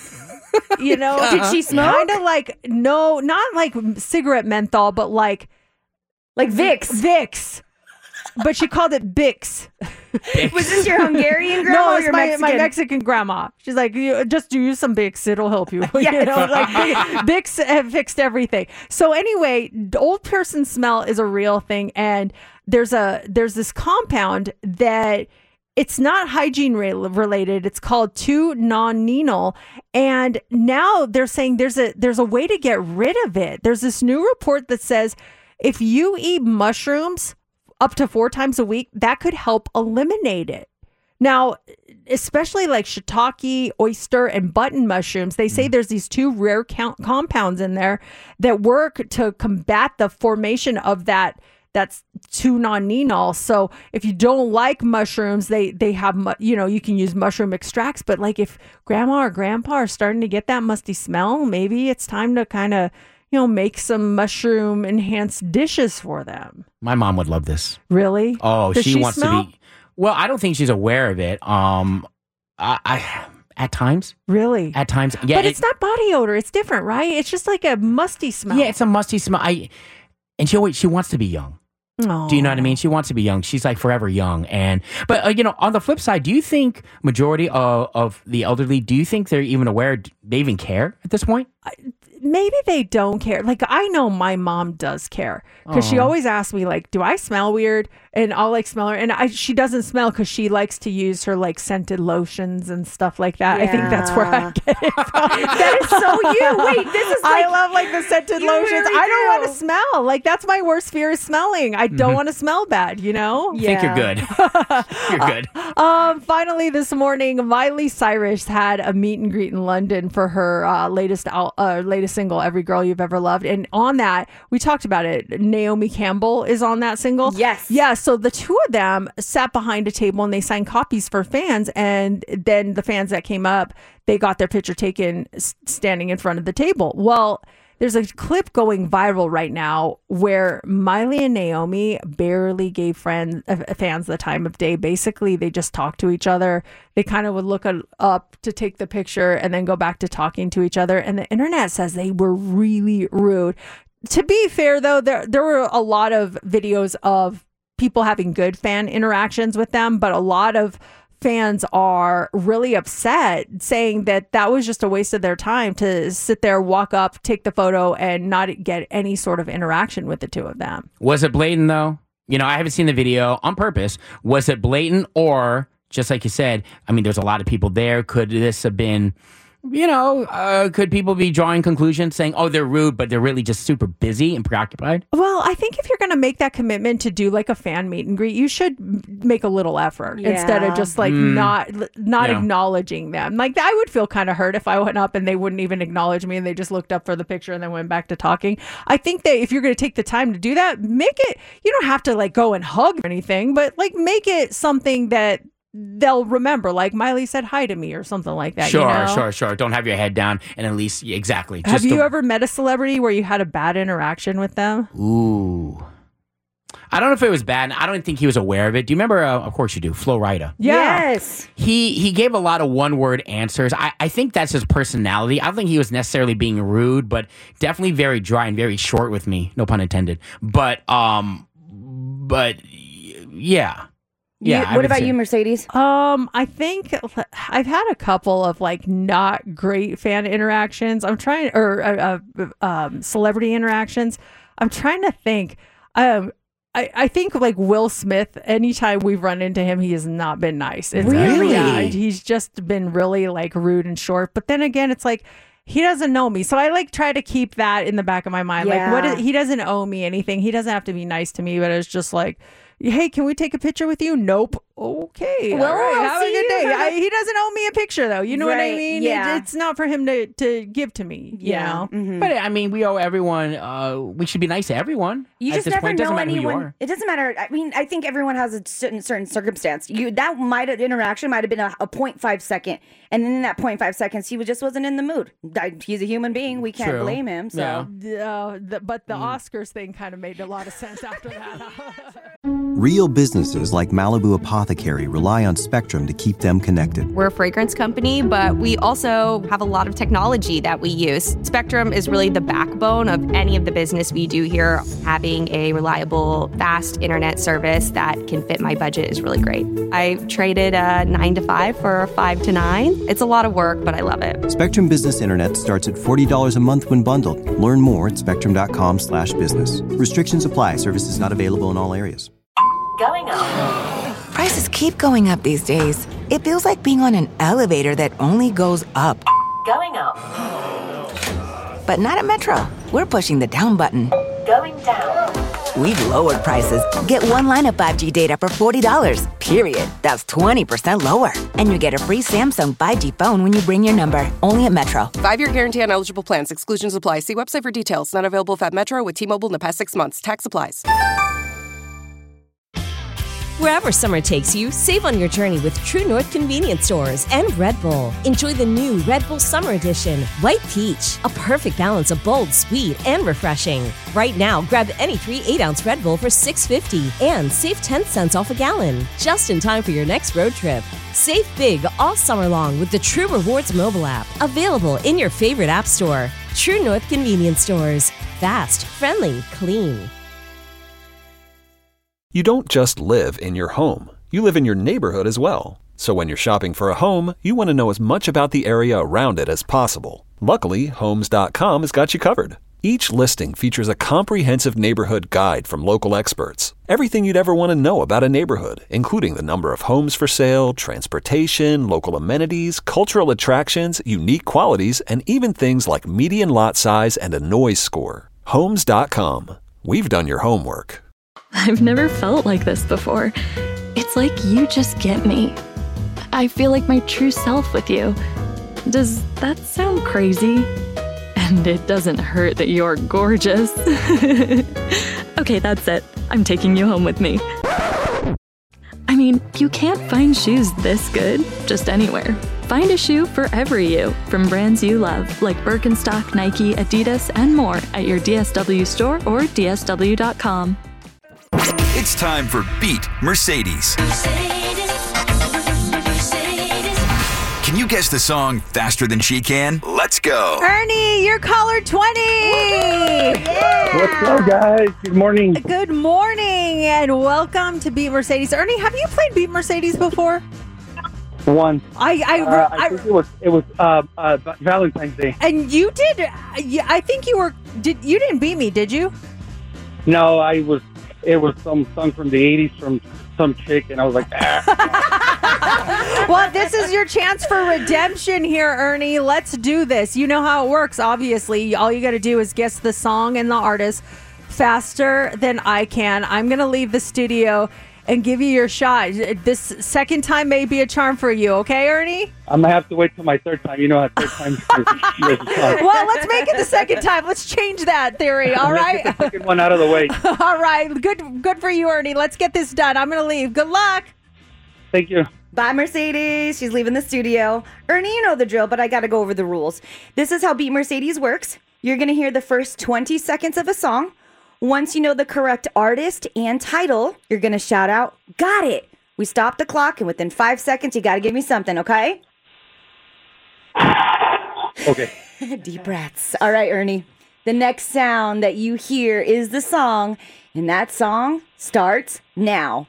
You know, Did she smoke? Kind of like no, not like cigarette menthol, but like like Vicks. Vicks. But she called it Bix. Was this your Hungarian grandma No, or it's your my, Mexican? my Mexican grandma. She's like, "You- just use some Bix. It'll help you. You Yes. know, like Bix have fixed everything. So anyway, old person smell is a real thing. And there's a there's this compound that it's not hygiene re- related. It's called two nonenal. And now they're saying there's a there's a way to get rid of it. There's this new report that says if you eat mushrooms up to four times a week, that could help eliminate it. Now, especially like shiitake, oyster, and button mushrooms, they say there's these two rare count compounds in there that work to combat the formation of that that's two nonenal. So if you don't like mushrooms, they they have mu- you know you can use mushroom extracts. But like if grandma or grandpa are starting to get that musty smell, maybe it's time to kind of you know make some mushroom enhanced dishes for them. My mom would love this. Really? Oh, Does she, she wants smell? to be. Well, I don't think she's aware of it. Um, I, I at times, Really? at times, yeah. but it- it's not body odor. It's different, right? It's just like a musty smell. Yeah, it's a musty smell. I, and she always she wants to be young. Oh. Do you know what I mean? She wants to be young. She's like forever young. And but uh, you know, on the flip side, do you think majority of, of the elderly? Do you think they're even aware? They even care at this point? Maybe they don't care. Like I know my mom does care because she Aw. always asks me like, "Do I smell weird?" And I'll like smell her, and I she doesn't smell because she likes to use her like scented lotions and stuff like that. I think that's where I Yeah. get it from. That is so you. Wait, this is like I love like the scented You lotions. really I don't want do. to smell. Like that's my worst fear is smelling. I don't want to smell bad. You know. I think you're good. You're good. Um, finally, this morning, Miley Cyrus had a meet and greet in London for her uh, latest al- uh, latest single, "Every Girl You've Ever Loved." And on that, we talked about it. Naomi Campbell is on that single. Yes. Yeah. So the two of them sat behind a table and they signed copies for fans. And then the fans that came up, they got their picture taken s- standing in front of the table. Well, there's a clip going viral right now where Miley and Naomi barely gave friends, uh, fans the time of day. Basically, they just talked to each other. They kind of would look a- up to take the picture and then go back to talking to each other. And the internet says they were really rude. To be fair, though, there there were a lot of videos of people having good fan interactions with them, but a lot of fans are really upset, saying that that was just a waste of their time to sit there, walk up, take the photo, and not get any sort of interaction with the two of them. Was it blatant though? You know, I haven't seen the video on purpose. Was it blatant or just like you said? I mean, there's a lot of people there. Could this have been? You know, uh, could people be drawing conclusions saying, oh, they're rude, but they're really just super busy and preoccupied? Well, I think if you're going to make that commitment to do like a fan meet and greet, you should m- make a little effort instead of Yeah. just like Mm. not not Yeah. acknowledging them. Like I would feel kind of hurt if I went up and they wouldn't even acknowledge me and they just looked up for the picture and then went back to talking. I think that if you're going to take the time to do that, make it, you don't have to like go and hug or anything, but like make it something that they'll remember, like Miley said hi to me or something like that. Sure, you know? sure, sure. Don't have your head down and at least, yeah, exactly. Have just you the- ever met a celebrity where you had a bad interaction with them? Ooh. I don't know if it was bad. I don't think he was aware of it. Do you remember, uh, of course you do, Flo Rida? Yes. He he gave a lot of one-word answers. I, I think that's his personality. I don't think he was necessarily being rude, but definitely very dry and very short with me. No pun intended. But, um, but yeah. Yeah. You- I what would about say- you, Mercedes? Um, I think I've had a couple of like not great fan interactions. I'm trying, or uh, uh, um, celebrity interactions. I'm trying to think. Um, I, I think like Will Smith, anytime we've run into him, he has not been nice. It's, Really? Yeah, he's just been really like rude and short. But then again, it's like, he doesn't know me. So I like try to keep that in the back of my mind. Like, what Yeah. is, he doesn't owe me anything. He doesn't have to be nice to me, but it's just like, hey, can we take a picture with you? Nope. Okay. Well, all right. I'll Have a see good you. day. I, he doesn't owe me a picture, though. You know what I Right, mean? yeah. It, it's not for him to, to give to me, you know? Mhm. But I mean, we owe everyone. Uh, we should be nice to everyone. You At just this never point, it doesn't know matter who you anyone. are. It doesn't matter. I mean, I think everyone has a certain certain circumstance. You that might have interaction might have been a, a zero point five second, and then in that zero point five seconds, he was just wasn't in the mood. I- He's a human being. We can't True. blame him. So Uh, the, but the Oscars thing kind of made a lot of sense after that. Real businesses like Malibu Apothecary rely on Spectrum to keep them connected. We're a fragrance company, but we also have a lot of technology that we use. Spectrum is really the backbone of any of the business we do here. Having a reliable, fast internet service that can fit my budget is really great. I traded a nine to five for a five to nine. It's a lot of work, but I love it. Spectrum Business Internet starts at forty dollars a month when bundled. Learn more at spectrum.com slash business. Restrictions apply. Services not available in all areas. Going up. Prices keep going up these days. It feels like being on an elevator that only goes up. Going up. But not at Metro. We're pushing the down button. Going down. We've lowered prices. Get one line of five G data for forty dollars, period. That's twenty percent lower. And you get a free Samsung five G phone when you bring your number. Only at Metro. Five-year guarantee on eligible plans. Exclusions apply. See website for details. Not available if at Metro with T-Mobile in the past six months. Tax applies. Wherever summer takes you, save on your journey with True North convenience stores and Red Bull. Enjoy the new Red Bull Summer Edition, White Peach, a perfect balance of bold, sweet, and refreshing. Right now, grab any three eight-ounce Red Bull for six fifty and save ten cents off a gallon, just in time for your next road trip. Save big all summer long with the True Rewards mobile app, available in your favorite app store. True North convenience stores. Fast, friendly, clean. You don't just live in your home. You live in your neighborhood as well. So when you're shopping for a home, you want to know as much about the area around it as possible. Luckily, Homes dot com has got you covered. Each listing features a comprehensive neighborhood guide from local experts. Everything you'd ever want to know about a neighborhood, including the number of homes for sale, transportation, local amenities, cultural attractions, unique qualities, and even things like median lot size and a noise score. Homes dot com. We've done your homework. I've never felt like this before. It's like you just get me. I feel like my true self with you. Does that sound crazy? And it doesn't hurt that you're gorgeous. Okay, that's it. I'm taking you home with me. I mean, you can't find shoes this good just anywhere. Find a shoe for every you from brands you love, like Birkenstock, Nike, Adidas, and more at your D S W store or D S W dot com. It's time for Beat Mercedes. Can you guess the song faster than she can? Let's go. Ernie, you're caller twenty. What's up, guys? Good morning. Good morning and welcome to Beat Mercedes. Ernie, have you played Beat Mercedes before? One. I I, Uh, I I, think it was it was uh, uh, Valentine's Day. and you did. yeah, I think you were. Did you didn't beat me? Did you? No, I was. It was some song from the eighties from some chick, and I was like, ah. Well, this is your chance for redemption here, Ernie. Let's do this. You know how it works, obviously. All you got to do is guess the song and the artist faster than I can. I'm going to leave the studio and give you your shot. This second time may be a charm for you, okay, Ernie? I'm gonna have to wait till my third time. You know, how third time. Well, let's make it the second time. Let's change that theory, all right? Get the second one out of the way. All right. Good good for you, Ernie. Let's get this done. I'm going to leave. Good luck. Thank you. Bye, Mercedes. She's leaving the studio. Ernie, you know the drill, but I got to go over the rules. This is how Beat Mercedes works. You're going to hear the first twenty seconds of a song. Once you know the correct artist and title, you're going to shout out, "Got it." We stop the clock, and within five seconds, you got to give me something, okay? Okay. Deep breaths. All right, Ernie. The next sound that you hear is the song, and that song starts now.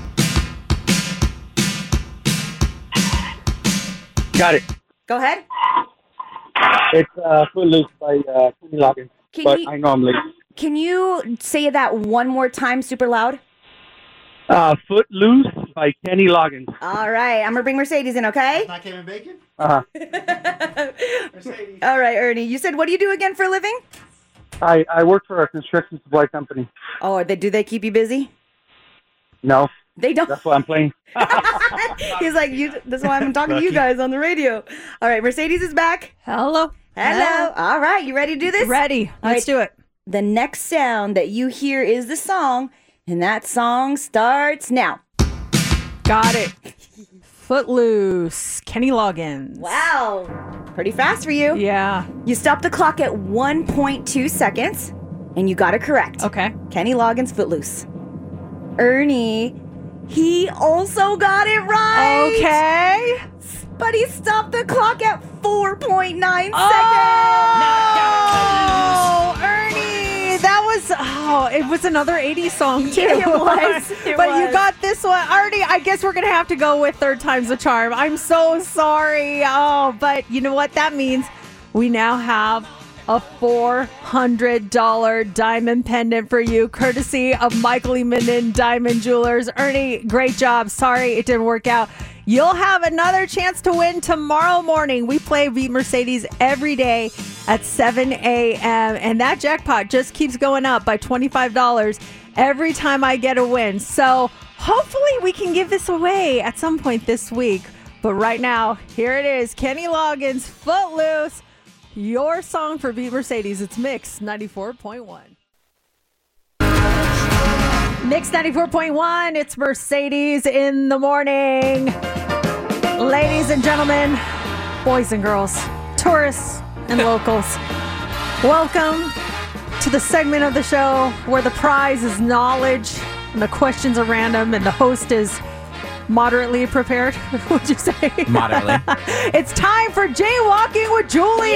Got it. Go ahead. It's uh, Footloose by uh, Kenny Loggins. Can but you- I know I'm late. Can you say that one more time super loud? Uh, Footloose by Kenny Loggins. All right. I'm going to bring Mercedes in, okay? Not Kevin Bacon? Uh-huh. All right, Ernie. You said, what do you do again for a living? I, I work for a construction supply company. Oh, they, do they keep you busy? No. They don't. That's why I'm playing. He's like, you. That's why I'm talking to you guys on the radio. All right, Mercedes is back. Hello. Hello. Hello. All right, you ready to do this? Ready. All Let's do it. The next sound that you hear is the song, and that song starts now. Got it. Footloose. Kenny Loggins. Wow. Pretty fast for you. Yeah. You stopped the clock at one point two seconds, and you got it correct. Okay. Kenny Loggins, Footloose. Ernie, he also got it right. Okay. But he stopped the clock at four point nine Oh, seconds. Ernie, that was, oh, it was another eighties song, too. It was. It but was. you got this one. Ernie, I guess we're going to have to go with third time's a charm. I'm so sorry. Oh, but you know what that means? We now have a four hundred dollars diamond pendant for you, courtesy of Michael E. Minden Diamond Jewelers. Ernie, great job. Sorry it didn't work out. You'll have another chance to win tomorrow morning. We play Beat Mercedes every day at seven a.m. And that jackpot just keeps going up by twenty-five dollars every time I get a win. So hopefully we can give this away at some point this week. But right now, here it is. Kenny Loggins, Footloose. Your song for Beat Mercedes. It's Mix ninety-four point one. Mix ninety-four point one. It's Mercedes in the morning. Ladies and gentlemen, boys and girls, tourists and locals, welcome to the segment of the show where the prize is knowledge and the questions are random and the host is moderately prepared, would you say? Moderately. It's time for Jaywalking with Julian.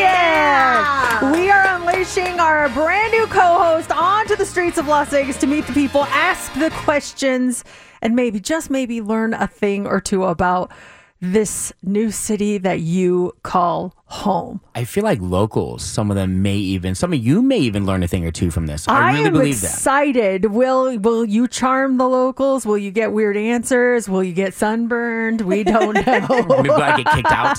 Yeah. We are unleashing our brand new co-host onto the streets of Las Vegas to meet the people, ask the questions, and maybe, just maybe, learn a thing or two about this new city that you call home. I feel like locals, some of them may even, some of you may even learn a thing or two from this. I, I really am believe that. excited. Will Will you charm the locals? Will you get weird answers? Will you get sunburned? We don't know. Maybe I get kicked out.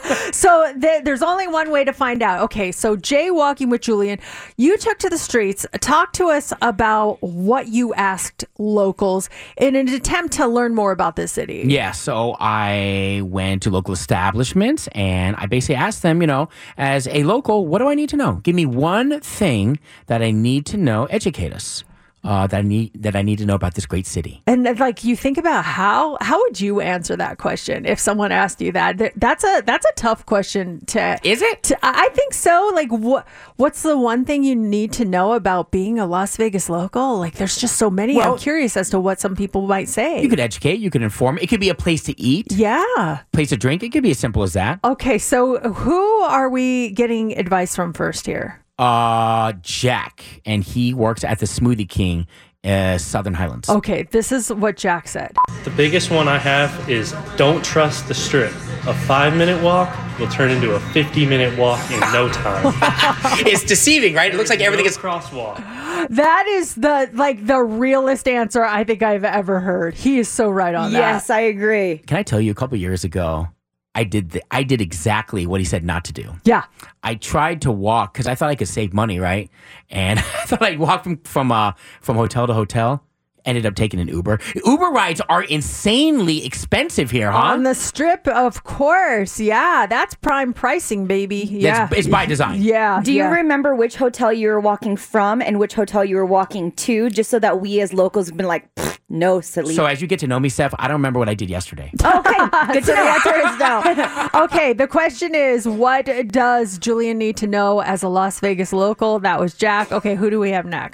So th- there's only one way to find out. Okay, so Jaywalking with Julian, you took to the streets. Talk to us about what you asked locals in an attempt to learn more about this city. Yeah, so I went to local establishments and I basically asked them, you know, as a local, what do I need to know? Give me one thing that I need to know. Educate us. Uh, that I need that I need to know about this great city. And uh, like you think about how how would you answer that question if someone asked you that? Th- That's a that's a tough question to. Is it? To, I I think so. Like what what's the one thing you need to know about being a Las Vegas local? Like there's just so many. Well, I'm curious as to what some people might say. You could educate. You could inform. It could be a place to eat. Yeah. Place to drink. It could be as simple as that. Okay, so who are we getting advice from first here? Uh, Jack, and he works at the Smoothie King, uh, Southern Highlands. Okay, this is what Jack said. The biggest one I have is don't trust the strip. A five minute walk will turn into a fifty minute walk in no time. It's deceiving, right? It looks like everything no is crosswalk. That is the like the realest answer I think I've ever heard. He is so right on that. Yes, I agree. Can I tell you, a couple years ago, I did the, I did exactly what he said not to do. Yeah. I tried to walk because I thought I could save money, right? And I thought I'd walk from from uh, from hotel to hotel. Ended up taking an Uber. Uber rides are insanely expensive here, huh? On the strip, of course. Yeah, that's prime pricing, baby. Yeah, That's, it's by design. Yeah. Do you yeah. remember which hotel you were walking from and which hotel you were walking to, just so that we as locals have been like, "Pfft, no, silly. So as you get to know me, Steph, I don't remember what I did yesterday. Okay, good to know. Answer is no. Okay, the question is, what does Julian need to know as a Las Vegas local? That was Jack. Okay, who do we have next?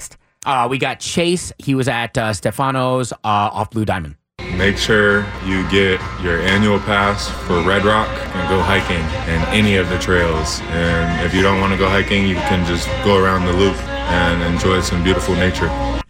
Uh, we got Chase. He was at uh, Stefano's uh, off Blue Diamond. Make sure you get your annual pass for Red Rock and go hiking in any of the trails. And if you don't want to go hiking, you can just go around the loop and enjoy some beautiful nature.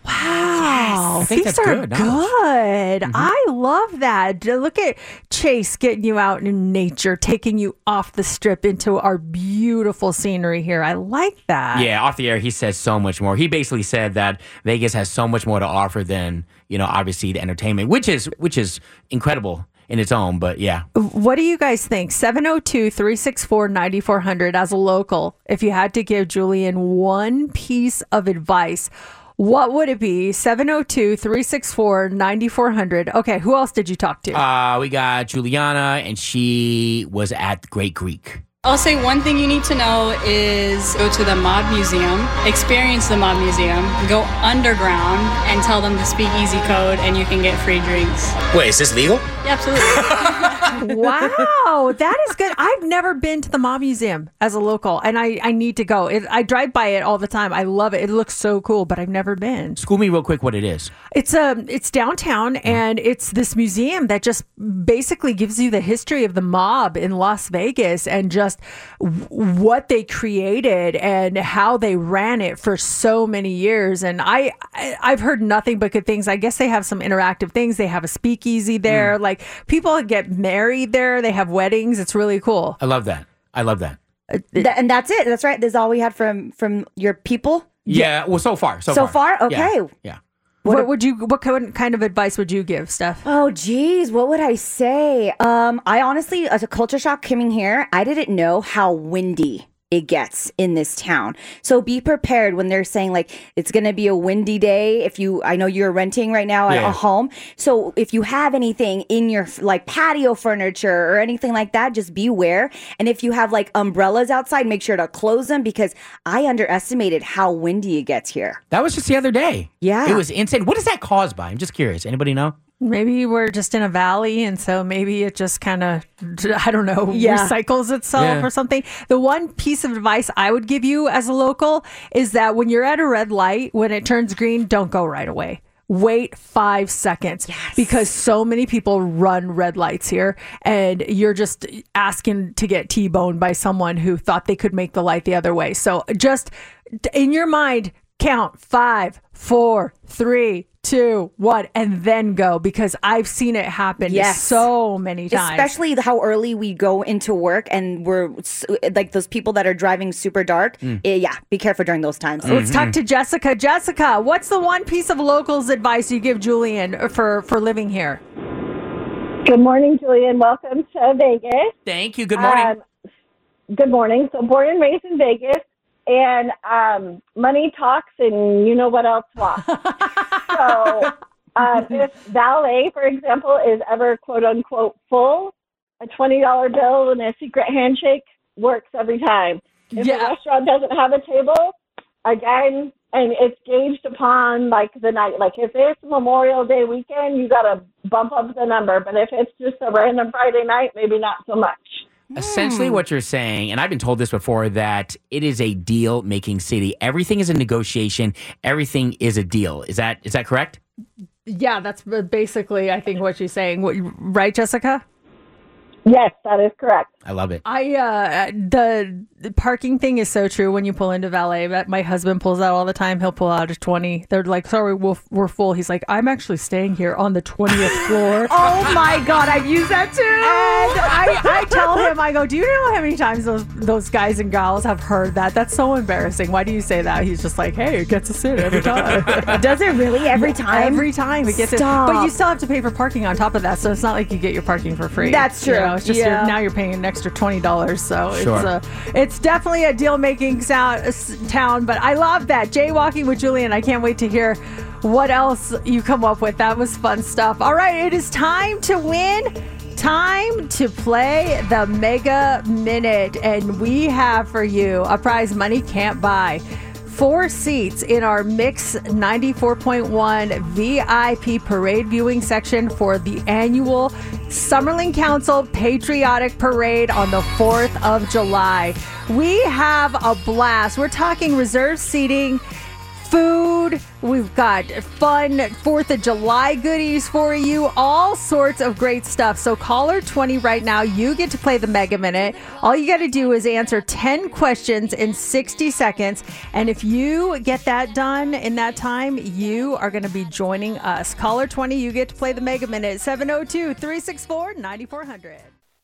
Wow, think these that's are good. good. Nice. I love that. Look at Chase getting you out in nature, taking you off the strip into our beautiful scenery here. I like that. Yeah, off the air, he says so much more. He basically said that Vegas has so much more to offer than, you know, obviously the entertainment, which is which is incredible in its own. But yeah. What do you guys think? seven oh two, three six four, nine four hundred as a local. If you had to give Julian one piece of advice, what would it be? seven oh two, three six four, nine four hundred. Okay, who else did you talk to? Uh, we got Juliana, and she was at the Great Greek. I'll say one thing you need to know is go to the Mob Museum, experience the Mob Museum, go underground and tell them the speakeasy code and you can get free drinks. Wait, is this legal? Yeah, absolutely. Wow, that is good. I've never been to the Mob Museum as a local, and I, I need to go. It, I drive by it all the time. I love it. It looks so cool, but I've never been. School me real quick what it is. It's a it's downtown, and it's this museum that just basically gives you the history of the mob in Las Vegas and just w- what they created and how they ran it for so many years. And I, I I've heard nothing but good things. I guess they have some interactive things. They have a speakeasy there. Mm. Like people get married there. They have weddings. It's really cool. I love that. I love that. Uh, Th- and that's it. That's right. That's all we had from from your people. Yeah. Well, so far. So, So far. far? Okay. Yeah. yeah. What, what would you? What kind kind of advice would you give, Steph? Oh, geez, what would I say? Um, I honestly, as a culture shock coming here, I didn't know how windy it gets in this town. So be prepared when they're saying like it's going to be a windy day. If you, I know you're renting right now Yeah. at a home. So if you have anything in your like patio furniture or anything like that, just beware. And if you have like umbrellas outside, make sure to close them because I underestimated how windy it gets here. That was just the other day. Yeah. It was insane. What is that caused by? I'm just curious. Anybody know? Maybe we're just in a valley, and so maybe it just kind of, I don't know, Yeah. recycles itself Yeah. or something. The one piece of advice I would give you as a local is that when you're at a red light, when it turns green, don't go right away. Wait five seconds because so many people run red lights here, and you're just asking to get T-boned by someone who thought they could make the light the other way. So just in your mind, count five, four, three, two, one, and then go because I've seen it happen Yes. so many times. Especially how early we go into work and we're s- like those people that are driving super dark. Mm. Eh, yeah, be careful during those times. Let's talk to Jessica. Jessica, what's the one piece of locals advice you give Julian for, for living here? Good morning, Julian. Welcome to Vegas. Thank you. Good morning. Um, good morning. So born and raised in Vegas, and um, money talks, and you know what else walks. so um, if valet, for example, is ever quote unquote full, a twenty dollar bill and a secret handshake works every time. If Yeah. a restaurant doesn't have a table, again, and it's gauged upon like the night. Like if it's Memorial Day weekend, you got to bump up the number. But if it's just a random Friday night, maybe not so much. Essentially what you're saying, and I've been told this before, that it is a deal-making city. Everything is a negotiation. Everything is a deal. Is that is that correct? Yeah, that's basically, I think, what she's saying. What, right, Jessica? Yes, that is correct. I love it. I uh the, the parking thing is so true when you pull into valet. But my husband pulls out all the time. He'll pull out a twenty. They're like, "Sorry, we'll, we're full." He's like, "I'm actually staying here on the twentieth floor." Oh my God, I've used that too. And I, I tell him, I go, "Do you know how many times those those guys and gals have heard that? That's so embarrassing. Why do you say that?" He's just like, "Hey, it gets us in every time." Does it really every time? Every time it gets it. Stop. But you still have to pay for parking on top of that, so it's not like you get your parking for free. That's You true. know, it's just Yeah. you're, now you're paying an extra twenty dollars. So Sure. it's uh, it's definitely a deal making sound, uh, s- town. But I love that jaywalking with Julian. I can't wait to hear what else you come up with. That was fun stuff. All right, it is time to win. Time to play the Mega Minute, and we have for you a prize money can't buy. Four seats in our Mix ninety-four point one V I P parade viewing section for the annual Summerlin Council Patriotic Parade on the fourth of July. We have a blast. We're talking reserve seating, food. We've got fun fourth of July goodies for you. All sorts of great stuff. So caller twenty right now, you get to play the Mega Minute. All you got to do is answer ten questions in sixty seconds. And if you get that done in that time, you are going to be joining us. Caller twenty, you get to play the Mega Minute. seven oh two, three six four, nine four hundred.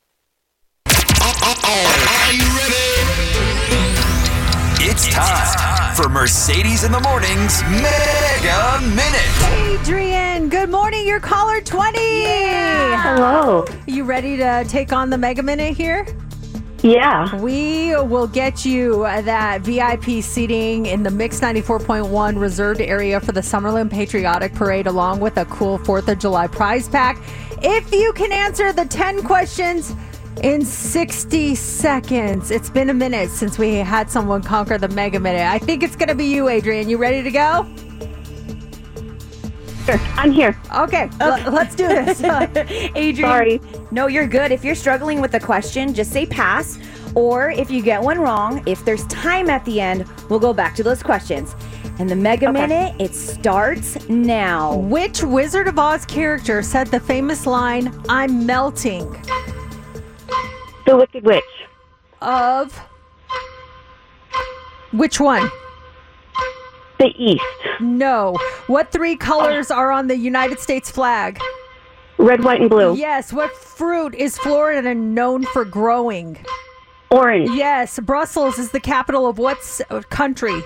Are you ready? It's time for Mercedes in the Morning's Mega Minute. Adrian, good morning. You're caller twenty. Yeah. Hello. You ready to take on the Mega Minute here? Yeah. We will get you that V I P seating in the Mix ninety-four point one reserved area for the Summerlin Patriotic Parade, along with a cool fourth of July prize pack. If you can answer the ten questions in sixty seconds. It's been a minute since we had someone conquer the Mega Minute. I think it's going to be you, Adrian. You ready to go? Sure, I'm here. Okay, Okay. L- let's do this. Adrian, Sorry. no, you're good. If you're struggling with a question, just say pass. Or if you get one wrong, if there's time at the end, we'll go back to those questions. And the Mega Okay. Minute, it starts now. Which Wizard of Oz character said the famous line, "I'm melting"? The Wicked Witch. Of which one? The East. No. What three colors are on the United States flag? Red, white, and blue. Yes. What fruit is Florida known for growing? Orange. Yes. Brussels is the capital of what s- country?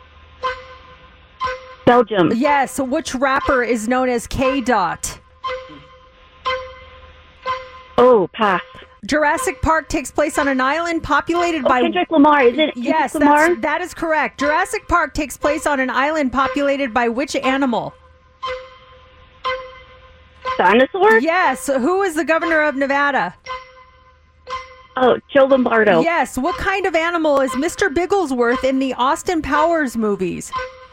Belgium. Yes. Which rapper is known as K. Dot? Oh, pass. Jurassic Park takes place on an island populated Oh, by... Kendrick Lamar. Is it Kendrick Yes, Lamar? that's, that is correct. Jurassic Park takes place on an island populated by which animal? Dinosaur? Yes. Who is the governor of Nevada? Oh, Joe Lombardo. Yes. What kind of animal is Mister Bigglesworth in the Austin Powers movies?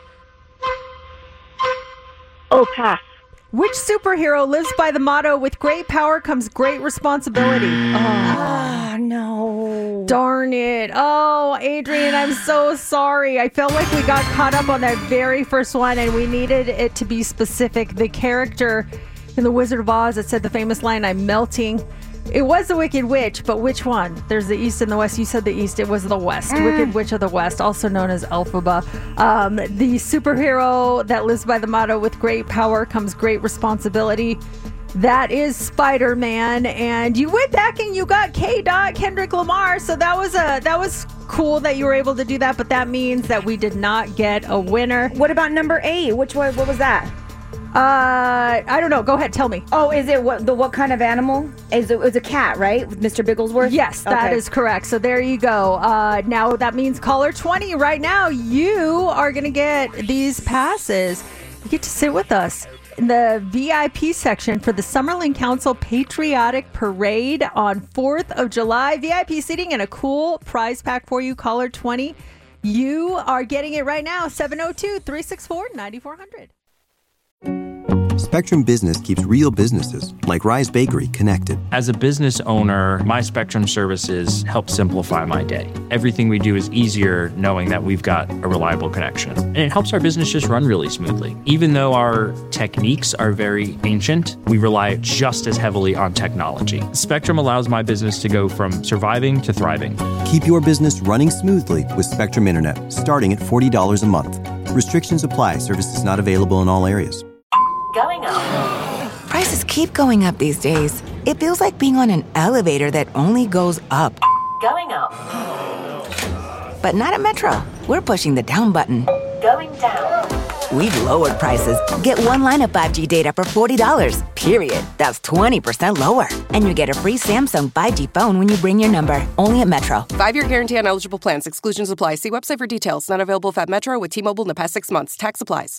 Oh, pass. Which superhero lives by the motto, "With great power comes great responsibility"? Oh, no. Darn it. Oh, Adrian, I'm so sorry. I felt like we got caught up on that very first one, and we needed it to be specific. The character in The Wizard of Oz that said the famous line, "I'm melting." It was the Wicked Witch, but which one? There's the East and the West. You said the East. It was the West. Mm. Wicked Witch of the West, also known as Elphaba. Um, the superhero that lives by the motto, "With great power comes great responsibility." That is Spider-Man. And you went back and you got K. Dot, Kendrick Lamar. So that was a that was cool that you were able to do that. But that means that we did not get a winner. What about number eight? Which one? What was that? Uh, I don't know. Go ahead. Tell me. Oh, is it what the what kind of animal? Is it, it's a cat, right? With Mister Bigglesworth? Yes, that Okay. is correct. So there you go. Uh, now that means caller twenty right now, you are going to get these passes. You get to sit with us in the V I P section for the Summerlin Council Patriotic Parade on fourth of July. V I P seating and a cool prize pack for you, caller twenty. You are getting it right now, seven oh two, three six four, nine four hundred. Spectrum Business keeps real businesses, like Rise Bakery, connected. As a business owner, my Spectrum services help simplify my day. Everything we do is easier knowing that we've got a reliable connection. And it helps our business just run really smoothly. Even though our techniques are very ancient, we rely just as heavily on technology. Spectrum allows my business to go from surviving to thriving. Keep your business running smoothly with Spectrum Internet, starting at forty dollars a month. Restrictions apply. Services not available in all areas. Going up. Prices keep going up these days. It feels like being on an elevator that only goes up. Going up. But not at Metro. We're pushing the down button. Going down. We've lowered prices. Get one line of five G data for forty dollars, period. That's twenty percent lower. And you get a free Samsung five G phone when you bring your number. Only at Metro. Five-year guarantee on eligible plans. Exclusions apply. See website for details. Not available if at Metro with T-Mobile in the past six months. Tax applies.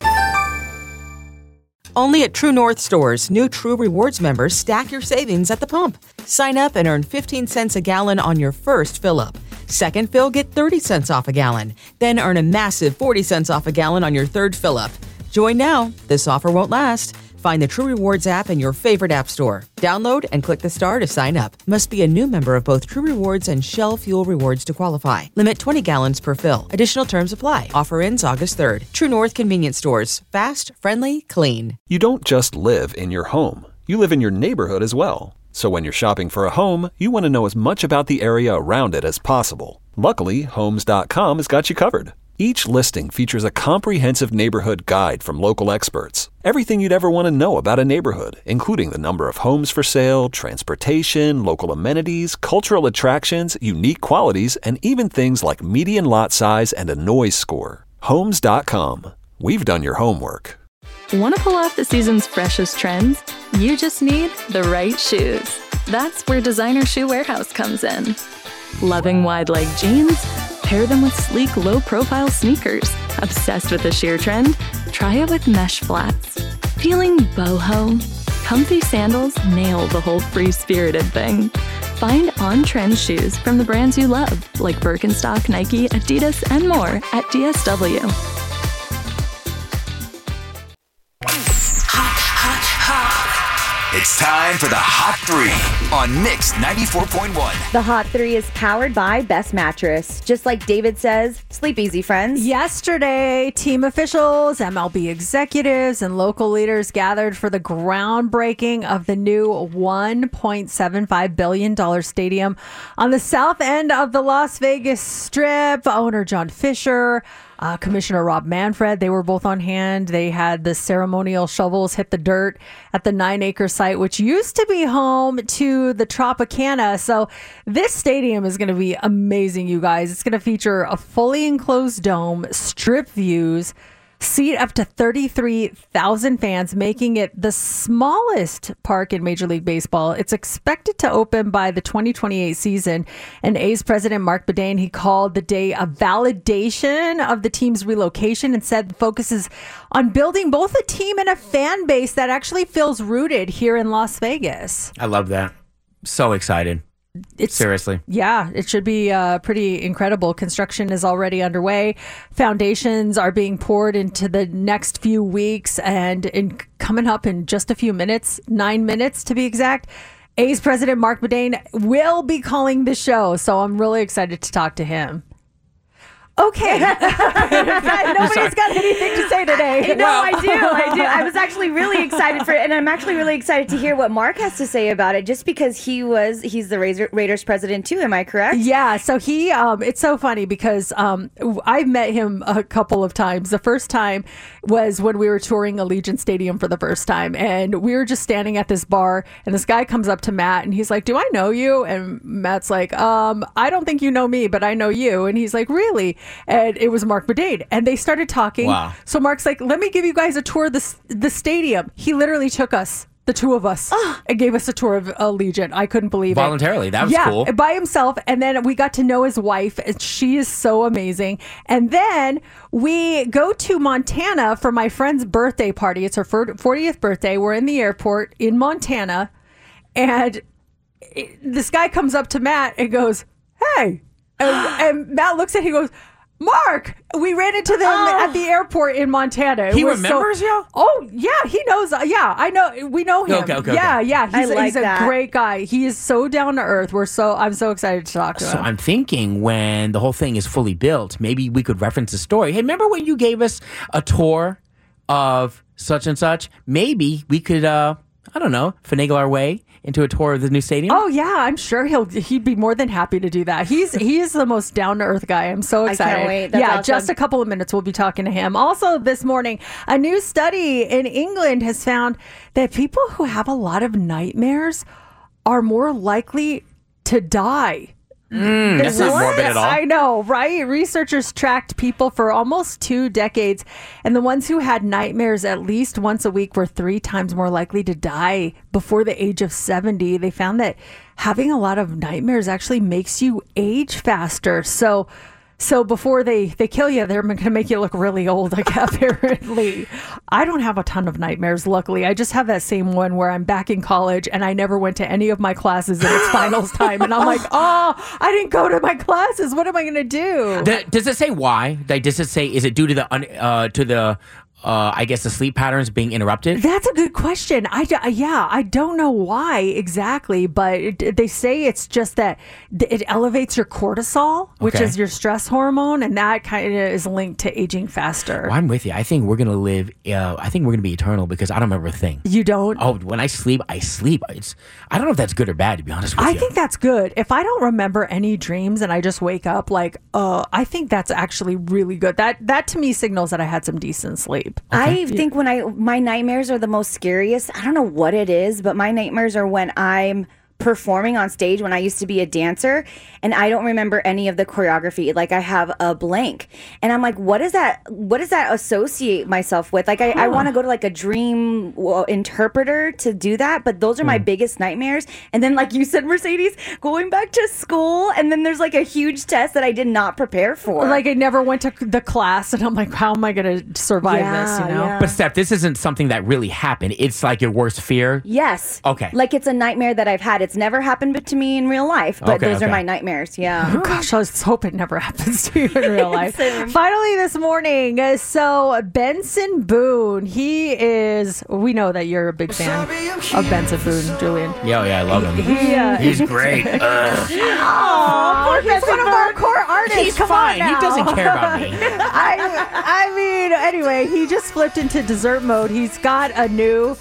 Only at True North stores, new True Rewards members stack your savings at the pump. Sign up and earn fifteen cents a gallon on your first fill-up. Second fill, get thirty cents off a gallon. Then earn a massive forty cents off a gallon on your third fill-up. Join now. This offer won't last. Find the True Rewards app in your favorite app store. Download and click the star to sign up. Must be a new member of both True Rewards and Shell Fuel Rewards to qualify. Limit twenty gallons per fill. Additional terms apply. Offer ends August third. True North Convenience Stores. Fast, friendly, clean. You don't just live in your home. You live in your neighborhood as well. So when you're shopping for a home, you want to know as much about the area around it as possible. Luckily, Homes dot com has got you covered. Each listing features a comprehensive neighborhood guide from local experts. Everything you'd ever want to know about a neighborhood, including the number of homes for sale, transportation, local amenities, cultural attractions, unique qualities, and even things like median lot size and a noise score. Homes dot com. We've done your homework. Want to pull off the season's freshest trends? You just need the right shoes. That's where Designer Shoe Warehouse comes in. Loving wide leg jeans? Pair them with sleek, low-profile sneakers. Obsessed with the sheer trend? Try it with mesh flats. Feeling boho? Comfy sandals nail the whole free-spirited thing. Find on-trend shoes from the brands you love, like Birkenstock, Nike, Adidas, and more at D S W. It's time for the Hot Three on Mix ninety-four point one. The Hot Three is powered by Best Mattress. Just like David says, sleep easy, friends. Yesterday, team officials, M L B executives, and local leaders gathered for the groundbreaking of the new one point seven five billion dollars stadium on the south end of the Las Vegas Strip. Owner John Fisher, Uh, Commissioner Rob Manfred, they were both on hand. They had the ceremonial shovels hit the dirt at the nine-acre site, which used to be home to the Tropicana. So this stadium is going to be amazing, you guys. It's going to feature a fully enclosed dome, strip views, seat up to thirty-three thousand fans, making it the smallest park in Major League Baseball. It's expected to open by the twenty twenty-eight season. And A's president Mark Bedane, he called the day a validation of the team's relocation and said the focus is on building both a team and a fan base that actually feels rooted here in Las Vegas. I love that. So excited. It's, Seriously. Yeah, it should be uh, pretty incredible. Construction is already underway. Foundations are being poured into the next few weeks, and in, coming up in just a few minutes, nine minutes to be exact, A's president Mark Bedane will be calling the show. So I'm really excited to talk to him. Okay. Nobody's got anything to say today. No, I do. I do. I was actually really excited for it, and I'm actually really excited to hear what Mark has to say about it, just because he was, he's the Razor, Raiders president too, am I correct? Yeah, so he, um, it's so funny because um, I've met him a couple of times. The first time was when we were touring Allegiant Stadium for the first time, and we were just standing at this bar, and this guy comes up to Matt, and he's like, do I know you? And Matt's like, um, I don't think you know me, but I know you. And he's like, really? And it was Mark Bedane, and they started talking. Wow. So Mark's like, let me give you guys a tour of the, the stadium. He literally took us, the two of us, and gave us a tour of Allegiant. I couldn't believe Voluntarily. it. That was yeah, cool. by himself. And then we got to know his wife, and she is so amazing. And then we go to Montana for my friend's birthday party. It's her fortieth birthday. We're in the airport in Montana, and it, this guy comes up to Matt and goes, hey. And, and Matt looks at him, he goes, Mark, we ran into them oh. at the airport in Montana. It he was remembers so, you? Oh, yeah, he knows. Uh, yeah, I know. We know him. Okay, okay, yeah, okay. yeah. He's, I like he's a that. great guy. He is so down to earth. We're so I'm so excited to talk to So him. I'm thinking when the whole thing is fully built, maybe we could reference the story. Hey, remember when you gave us a tour of such and such? Maybe we could, uh, I don't know, finagle our way into a tour of the new stadium? Oh yeah, I'm sure he'll he'd be more than happy to do that. He's he is the most down to earth guy. I'm so excited. I can't wait. That's yeah, awesome. just a couple of minutes we'll be talking to him. Also this morning, a new study in England has found that people who have a lot of nightmares are more likely to die. Mm, that's not morbid at all. I know, right? Researchers tracked people for almost two decades, and the ones who had nightmares at least once a week were three times more likely to die before the age of seventy. They found that having a lot of nightmares actually makes you age faster. So, so before they, they kill you, they're going to make you look really old, like, apparently. I don't have a ton of nightmares, luckily. I just have that same one where I'm back in college and I never went to any of my classes and it's finals time. And I'm like, oh, I didn't go to my classes. What am I going to do? The, does it say why? Like, does it say, is it due to the un, uh, to the uh, I guess, the sleep patterns being interrupted? That's a good question. I d- yeah, I don't know why exactly, but it, they say it's just that it elevates your cortisol, which Okay. is your stress hormone, and that kind of is linked to aging faster. Well, I'm with you. I think we're going to live, uh, I think we're going to be eternal because I don't remember a thing. You don't? Oh, when I sleep, I sleep. It's, I don't know if that's good or bad, to be honest with I you. think that's good. If I don't remember any dreams and I just wake up like, uh, I think that's actually really good. That that to me signals that I had some decent sleep. I think when I my nightmares are the most scariest. I don't know what it is, but my nightmares are when I'm performing on stage when I used to be a dancer and I don't remember any of the choreography. Like I have a blank and I'm like, what is that? What does that associate myself with? Like I, I want to go to like a dream uh, interpreter to do that, but those are my biggest nightmares. And then like you said, Mercedes, going back to school and then there's like a huge test that I did not prepare for. Like I never went to the class and I'm like, how am I going to survive this? You know? But Steph, this isn't something that really happened. It's like your worst fear. Yes. Okay. Like it's a nightmare that I've had. It's never happened to me in real life, but Okay, those are okay. my nightmares. Yeah. Oh, gosh, I just hope it never happens to you in real life. Same. Finally, this morning, uh, so Benson Boone, he is, we know that you're a big fan of Benson Boone, Julian. Yeah, yeah, I love him. He, uh, He's great. Ugh. Oh, he's one of our core artists. He's Come fine. on He now. doesn't care about me. I, I mean, anyway, he just flipped into dessert mode. He's got a new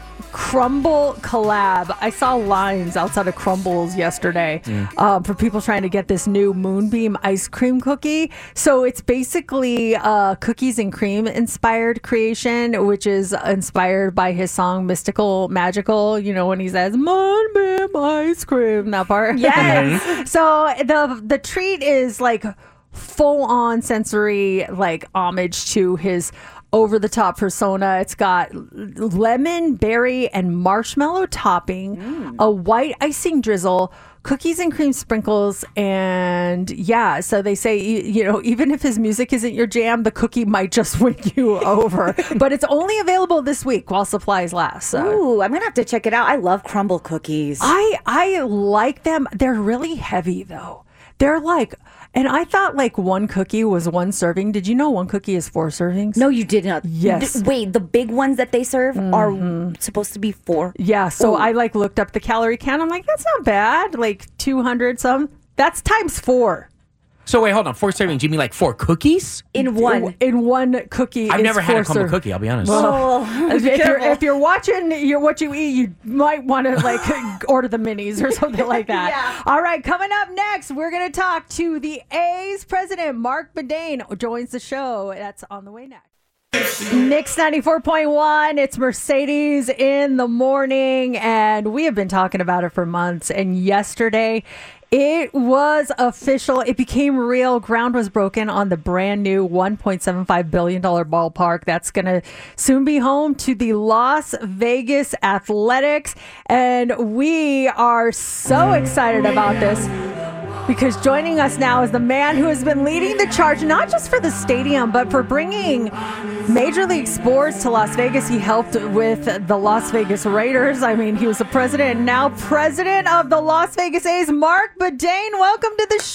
Crumble collab. I saw lines outside of Crumbles yesterday Mm. um, for people trying to get this new Moonbeam ice cream cookie. So it's basically a cookies and cream inspired creation, which is inspired by his song Mystical Magical. You know, when he says Moonbeam ice cream, that part. Yes. So the the treat is like full on sensory like homage to his over the top persona. It's got lemon, berry, and marshmallow topping, a white icing drizzle, cookies and cream sprinkles, and yeah, so they say, you, you know, even if his music isn't your jam, the cookie might just win you over. But it's only available this week while supplies last. So. Ooh, I'm gonna have to check it out. I love crumble cookies. I I like them. They're really heavy though. They're like, and I thought like one cookie was one serving. Did you know one cookie is four servings? No, you did not. Yes. D- wait, the big ones that they serve are supposed to be four. Yeah. So Ooh. I like looked up the calorie count. I'm like, that's not bad. Like two hundred some. That's times four. So wait, hold on. Four servings. You mean like four cookies? In one. In one cookie. I've is never had a four crumble serv- cookie. I'll be honest. Well, Oh, if, be if you're, careful. if you're watching your what you eat, you might want to like order the minis or something like that. Yeah. All right, coming up next, we're going to talk to the A's president, Mark Bedane, joins the show. That's on the way next. Mix ninety-four point one, it's Mercedes in the morning, and we have been talking about it for months. And yesterday, it was official. It became real. Ground was broken on the brand new one point seven five billion dollars ballpark. That's going to soon be home to the Las Vegas Athletics. And we are so excited about this, because joining us now is the man who has been leading the charge, not just for the stadium, but for bringing Major League Sports to Las Vegas. He helped with the Las Vegas Raiders. I mean, he was the president, and now president of the Las Vegas A's. Mark Bedane, welcome to the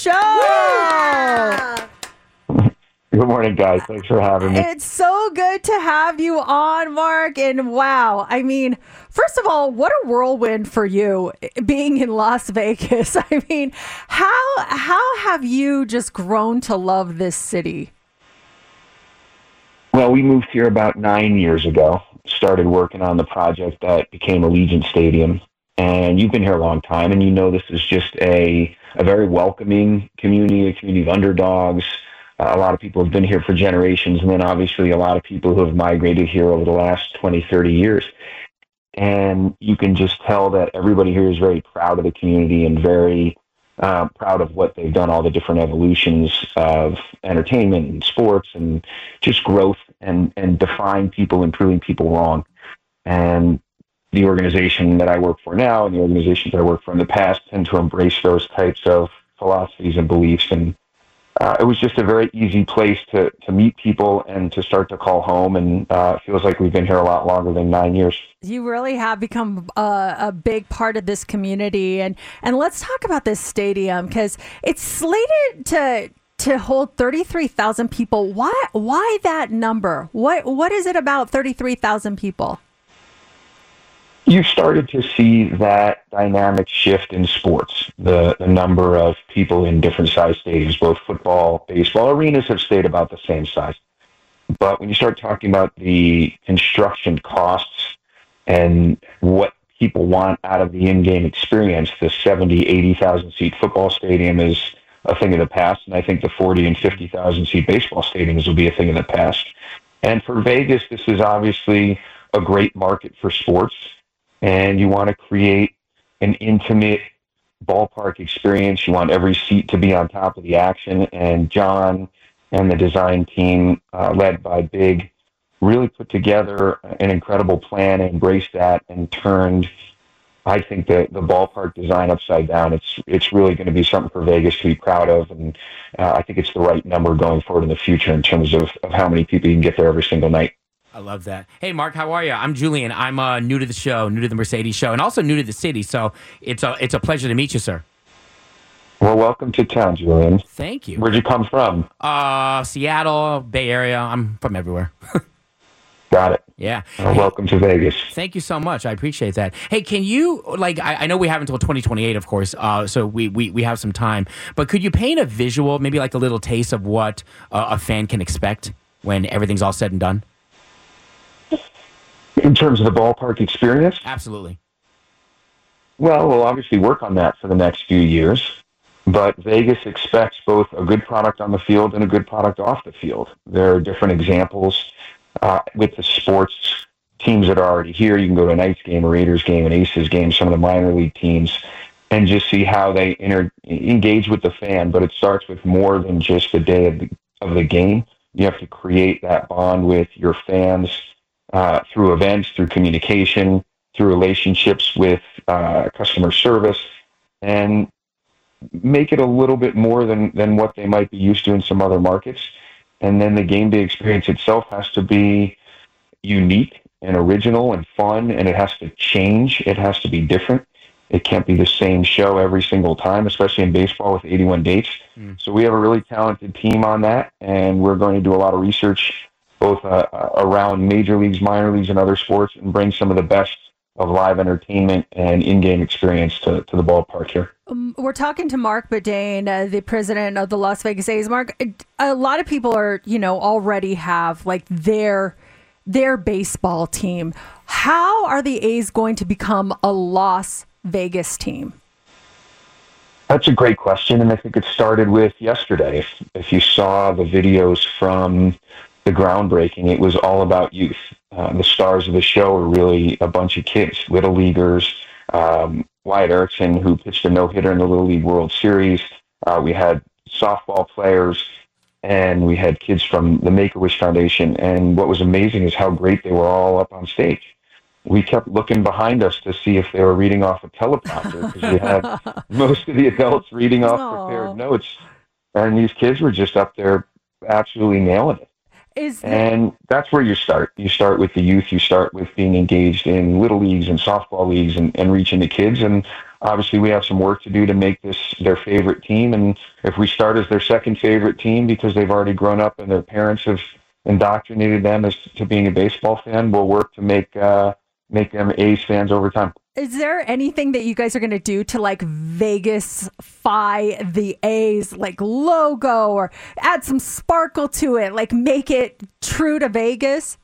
show. Good morning, guys. Thanks for having me. It's so good to have you on, Mark. And wow, I mean, first of all, what a whirlwind for you being in Las Vegas. I mean, how how have you just grown to love this city? Well, we moved here about nine years ago, started working on the project that became Allegiant Stadium. And you've been here a long time, and you know this is just a, a very welcoming community, a community of underdogs. Uh, a lot of people have been here for generations, and then obviously a lot of people who have migrated here over the last twenty, thirty years. And you can just tell that everybody here is very proud of the community and very uh, proud of what they've done, all the different evolutions of entertainment and sports and just growth and, and defying people and proving people wrong. And the organization that I work for now and the organizations that I worked for in the past tend to embrace those types of philosophies and beliefs. And Uh, it was just a very easy place to, to meet people and to start to call home. And uh, it feels like we've been here a lot longer than nine years. You really have become a, a big part of this community. And, and let's talk about this stadium, because it's slated to to hold thirty-three thousand people. Why why that number? What what is it about thirty-three thousand people? You started to see that dynamic shift in sports. The, the number of people in different size stadiums, both football, baseball, arenas have stayed about the same size. But when you start talking about the construction costs and what people want out of the in-game experience, the seventy, eighty thousand seat football stadium is a thing of the past, and I think the forty and fifty thousand seat baseball stadiums will be a thing of the past. And for Vegas, this is obviously a great market for sports, and you want to create an intimate ballpark experience. You want every seat to be on top of the action, and John and the design team, uh, led by Big, really put together an incredible plan, embraced that, and turned, I think, the, the ballpark design upside down. It's it's really going to be something for Vegas to be proud of, and uh, I think it's the right number going forward in the future in terms of, of how many people you can get there every single night. I love that. Hey, Mark, how are you? I'm Julian. I'm uh, new to the show, new to the Mercedes show, and also new to the city, so it's a, it's a pleasure to meet you, sir. Well, welcome to town, Julian. Thank you. Where'd you come from? Uh, Seattle, Bay Area. I'm from everywhere. Got it. Yeah. Well, hey, welcome to Vegas. Thank you so much. I appreciate that. Hey, can you, like, I, I know we have until twenty twenty-eight, of course, uh, so we, we, we have some time, but could you paint a visual, maybe like a little taste of what uh, a fan can expect when everything's all said and done? In terms of the ballpark experience? Absolutely. Well, we'll obviously work on that for the next few years, but Vegas expects both a good product on the field and a good product off the field. There are different examples uh, with the sports teams that are already here. You can go to a Knights game, a Raiders game, an Aces game, some of the minor league teams, and just see how they inter- engage with the fan. But it starts with more than just the day of the, of the game. You have to create that bond with your fans uh, through events, through communication, through relationships with uh, customer service, and make it a little bit more than, than what they might be used to in some other markets. And then the game day experience itself has to be unique and original and fun, and it has to change. It has to be different. It can't be the same show every single time, especially in baseball with eighty-one dates. Mm. So we have a really talented team on that, and we're going to do a lot of research both uh, around major leagues, minor leagues, and other sports, and bring some of the best of live entertainment and in-game experience to, to the ballpark here. Um, we're talking to Mark Bedane, uh, the president of the Las Vegas A's. Mark, a lot of people are, you know, already have like their their baseball team. How are the A's going to become a Las Vegas team? That's a great question, and I think it started with yesterday. If, if you saw the videos from the groundbreaking, it was all about youth. Uh, the stars of the show are really a bunch of kids, little leaguers. Um, Wyatt Erickson, who pitched a no-hitter in the Little League World Series. Uh, we had softball players, and we had kids from the Make-A-Wish Foundation. And what was amazing is how great they were all up on stage. We kept looking behind us to see if they were reading off a teleprompter, because we had most of the adults reading off Aww. prepared notes. And these kids were just up there absolutely nailing it. Is and that's where you start. You start with the youth. You start with being engaged in little leagues and softball leagues and, and reaching the kids. And obviously we have some work to do to make this their favorite team. And if we start as their second favorite team because they've already grown up and their parents have indoctrinated them as to being a baseball fan, we'll work to make uh, make them A's fans over time. Is there anything that you guys are going to do to like Vegas-fy the A's like logo or add some sparkle to it, like make it true to Vegas?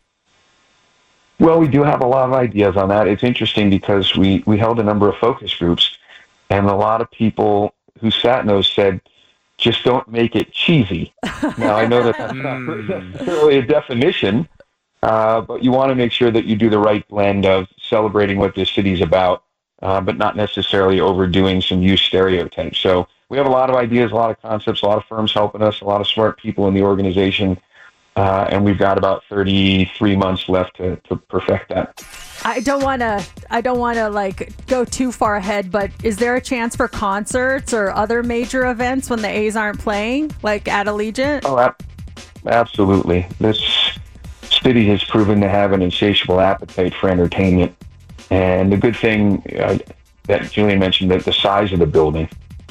Well, we do have a lot of ideas on that. It's interesting because we, we held a number of focus groups, and a lot of people who sat in those said, just don't make it cheesy. Now, I know that that's not necessarily a definition, Uh, but you want to make sure that you do the right blend of celebrating what this city's about, uh, but not necessarily overdoing some youth stereotypes. So we have a lot of ideas, a lot of concepts, a lot of firms helping us, a lot of smart people in the organization, uh, and we've got about thirty-three months left to, to perfect that. I don't want to. I don't want to like go too far ahead, but is there a chance for concerts or other major events when the A's aren't playing, like at Allegiant? Oh, ab- absolutely. This city has proven to have an insatiable appetite for entertainment. And the good thing uh, that Julian mentioned, that the size of the building,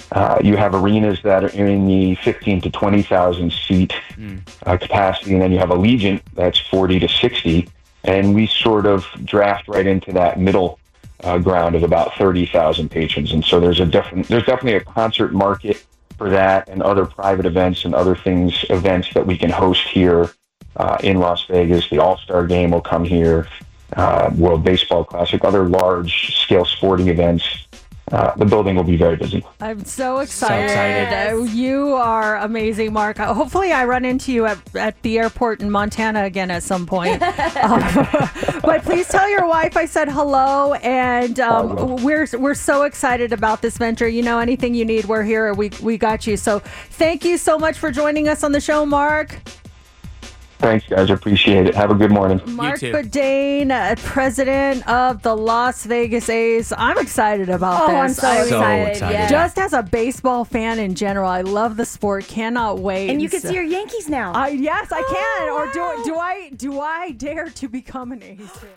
Uh, you have arenas that are in the fifteen to twenty thousand seat Mm. uh, capacity, and then you have Allegiant that's forty to sixty, and we sort of draft right into that middle uh, ground of about thirty thousand patrons. And so there's a different, there's definitely a concert market for that, and other private events and other things, events that we can host here uh, in Las Vegas. The All-Star Game will come here, uh, World Baseball Classic, other large-scale sporting events. Uh, the building will be very busy. I'm so excited. excited. Uh, You are amazing, Mark. Uh, hopefully, I run into you at, at the airport in Montana again at some point. um, but please tell your wife I said hello, and um, we're we're so excited about this venture. You know, anything you need, we're here. We we got you. So thank you so much for joining us on the show, Mark. Thanks, guys. Appreciate it. Have a good morning. Mark Bedane, uh, president of the Las Vegas A's. I'm excited about Oh, this. I'm so I- excited, excited. yeah. Just as a baseball fan in general, I love the sport. Cannot wait. And you can see your Yankees now. I, yes, I can. Or do do I do I dare to become an A's fan?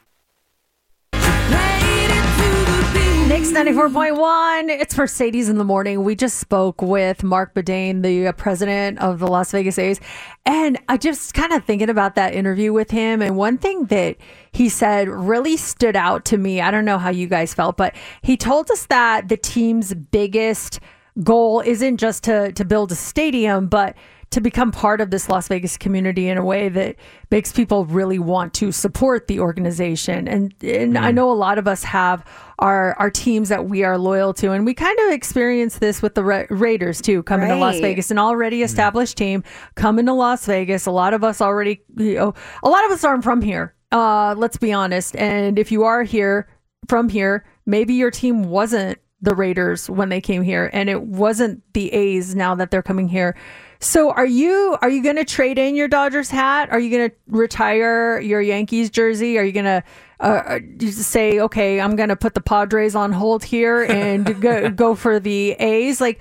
Nick's ninety-four point one. It's Mercedes in the Morning. We just spoke with Mark Bedane, the uh, president of the Las Vegas A's. And I just kind of thinking about that interview with him. And one thing that he said really stood out to me. I don't know how you guys felt, but he told us that the team's biggest goal isn't just to, to build a stadium, but to become part of this Las Vegas community in a way that makes people really want to support the organization. And, and I know a lot of us have our our teams that we are loyal to, and we kind of experience this with the Ra- Raiders too, coming to Las Right. Vegas, an already established team coming to Las Vegas. A lot of us already, you know, a lot of us aren't from here. Uh, let's be honest. And if you are here from here, maybe your team wasn't the Raiders when they came here, and it wasn't the A's now that they're coming here. So are you are you going to trade in your Dodgers hat? Are you going to retire your Yankees jersey? Are you going to uh, just say, okay, I'm going to put the Padres on hold here and go, go for the A's? Like,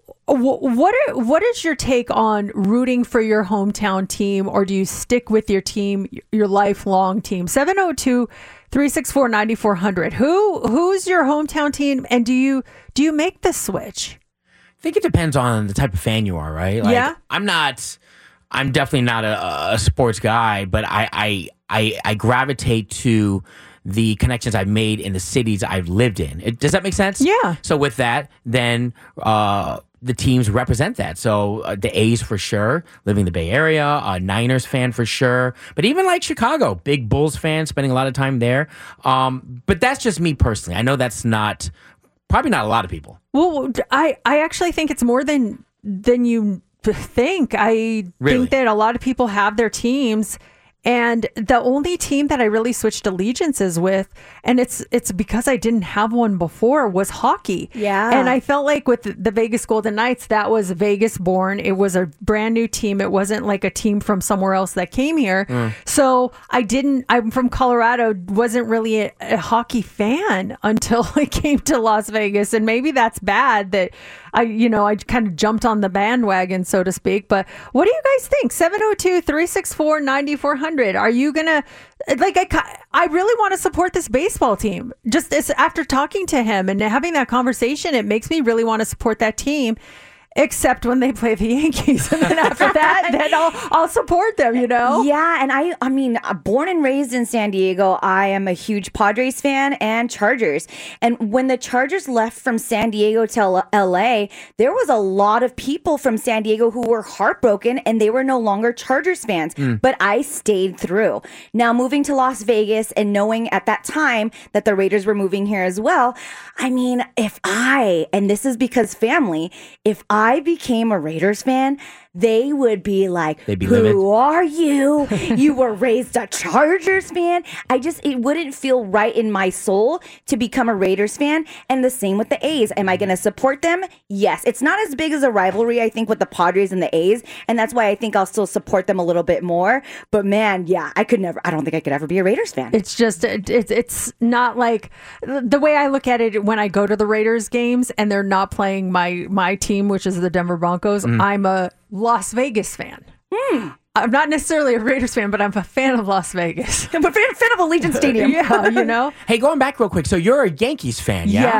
wh- what are, what is your take on rooting for your hometown team, or do you stick with your team, your lifelong team? seven oh two, three six four, nine four hundred. Who who's your hometown team, and do you do you make the switch? I think it depends on the type of fan you are, right? Like, Yeah. I'm not. I'm definitely not a, a sports guy, but I, I I I gravitate to the connections I've made in the cities I've lived in. It, does that make sense? Yeah. So with that, then uh, the teams represent that. So uh, the A's for sure, living in the Bay Area, a Niners fan for sure, but even like Chicago, big Bulls fan, spending a lot of time there. Um, but that's just me personally. I know that's not probably not a lot of people. Well, I, I actually think it's more than than you think. I Really? think that a lot of people have their teams, and the only team that I really switched allegiances with, and it's it's because I didn't have one before, was hockey. Yeah. And I felt like with the Vegas Golden Knights, that was Vegas born. It was a brand new team. It wasn't like a team from somewhere else that came here. Mm. So I didn't, I'm from Colorado, wasn't really a, a hockey fan until I came to Las Vegas. And maybe that's bad that I, you know, I kind of jumped on the bandwagon, so to speak. But what do you guys think? seven oh two, three six four, nine four hundred. Are you going to, like, I, ca- I really want to support this baseball team. Just as, after talking to him and having that conversation, it makes me really want to support that team. Except when they play the Yankees, and then after that, then I'll I'll support them. You know. Yeah, and I I mean, uh, born and raised in San Diego, I am a huge Padres fan and Chargers. And when the Chargers left from San Diego to L A, there was a lot of people from San Diego who were heartbroken, and they were no longer Chargers fans. Mm. But I stayed through. Now moving to Las Vegas and knowing at that time that the Raiders were moving here as well, I mean, if I, and this is because family, if I I became a Raiders fan, they would be like, They'd be who livid. are you? You were raised a Chargers fan? I just, it wouldn't feel right in my soul to become a Raiders fan. And the same with the A's. Am I going to support them? Yes. It's not as big as a rivalry, I think, with the Padres and the A's. And that's why I think I'll still support them a little bit more. But man, yeah, I could never, I don't think I could ever be a Raiders fan. It's just, it, it's it's not like, the way I look at it when I go to the Raiders games and they're not playing my, my team, which is the Denver Broncos, Mm. I'm a Las Vegas fan. I'm not necessarily a Raiders fan, but I'm a fan of Las Vegas. I'm a fan, fan of Allegiant Stadium. Yeah, you know? Hey, going back real quick. So you're a Yankees fan, yeah? Yeah.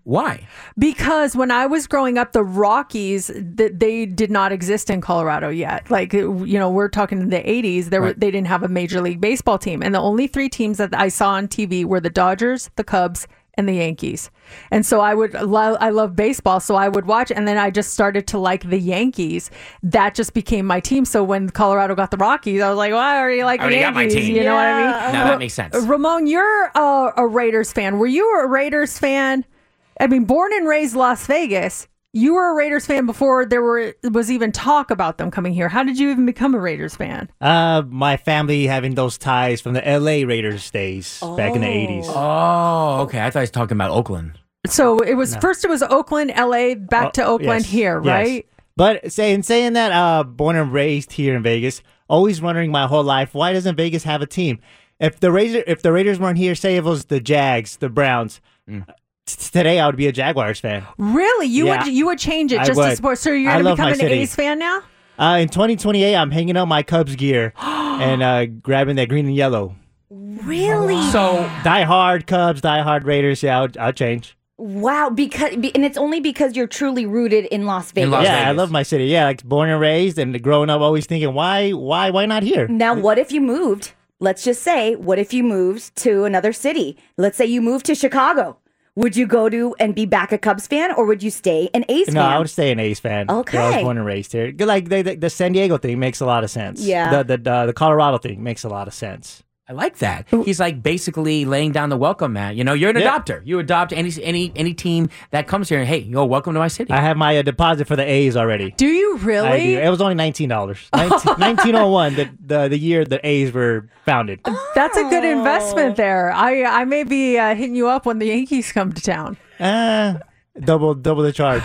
Why? Because when I was growing up, the Rockies, th- they did not exist in Colorado yet. Like, you know, we're talking in the eighties. There were, Right. they didn't have a Major League Baseball team. And the only three teams that I saw on T V were the Dodgers, the Cubs, and the Yankees. And so I would love, I love baseball. So I would watch. And then I just started to like the Yankees. That just became my team. So when Colorado got the Rockies, I was like, well, I already like I already the got my Yankees. team. You know what I mean? No, that makes sense. Ramon, you're a, a Raiders fan. Were you a Raiders fan? I mean, born and raised Las Vegas. You were a Raiders fan before there were was even talk about them coming here. How did you even become a Raiders fan? Uh, my family having those ties from the L A Raiders days back in the eighties. Oh, okay. I thought he was talking about Oakland. So it was No. first it was Oakland, L A, back to Oh, Oakland yes, here, yes. right? But saying saying that, uh, born and raised here in Vegas, always wondering my whole life, why doesn't Vegas have a team? If the Raiders, if the Raiders weren't here, say if it was the Jags, the Browns, Mm. t- today I would be a Jaguars fan. Really? You Yeah. would you would change it I just to would. support. So you're I going to love become my an city. A's fan now? Uh, in twenty twenty-eight, I'm hanging out my Cubs gear and uh, grabbing that green and yellow. Really? So die hard Cubs, die hard Raiders. Yeah, I'll, I'll change. Wow, because be- and it's only because you're truly rooted in Las Vegas. yeah, I love my city. Yeah, like born and raised, and growing up, always thinking, why, why, why not here? Now, what if you moved? Let's just say, what if you moved to another city? Let's say you moved to Chicago. Would you go to and be back a Cubs fan, or would you stay an A's No, fan? I would stay an A's fan. 'cause I Okay. was born and raised here. Like the, the, the San Diego thing makes a lot of sense. Yeah. The the, the the Colorado thing makes a lot of sense. I like that. He's like basically laying down the welcome mat. You know, you're an Yeah. adopter. You adopt any any any team that comes here. And hey, yo, welcome to my city. I have my uh, deposit for the A's already. Do you I really? do. It was only nineteen dollars. nineteen oh one, the, the the year the A's were founded. That's a good investment there. I I may be uh, hitting you up when the Yankees come to town. Uh, double double the charge.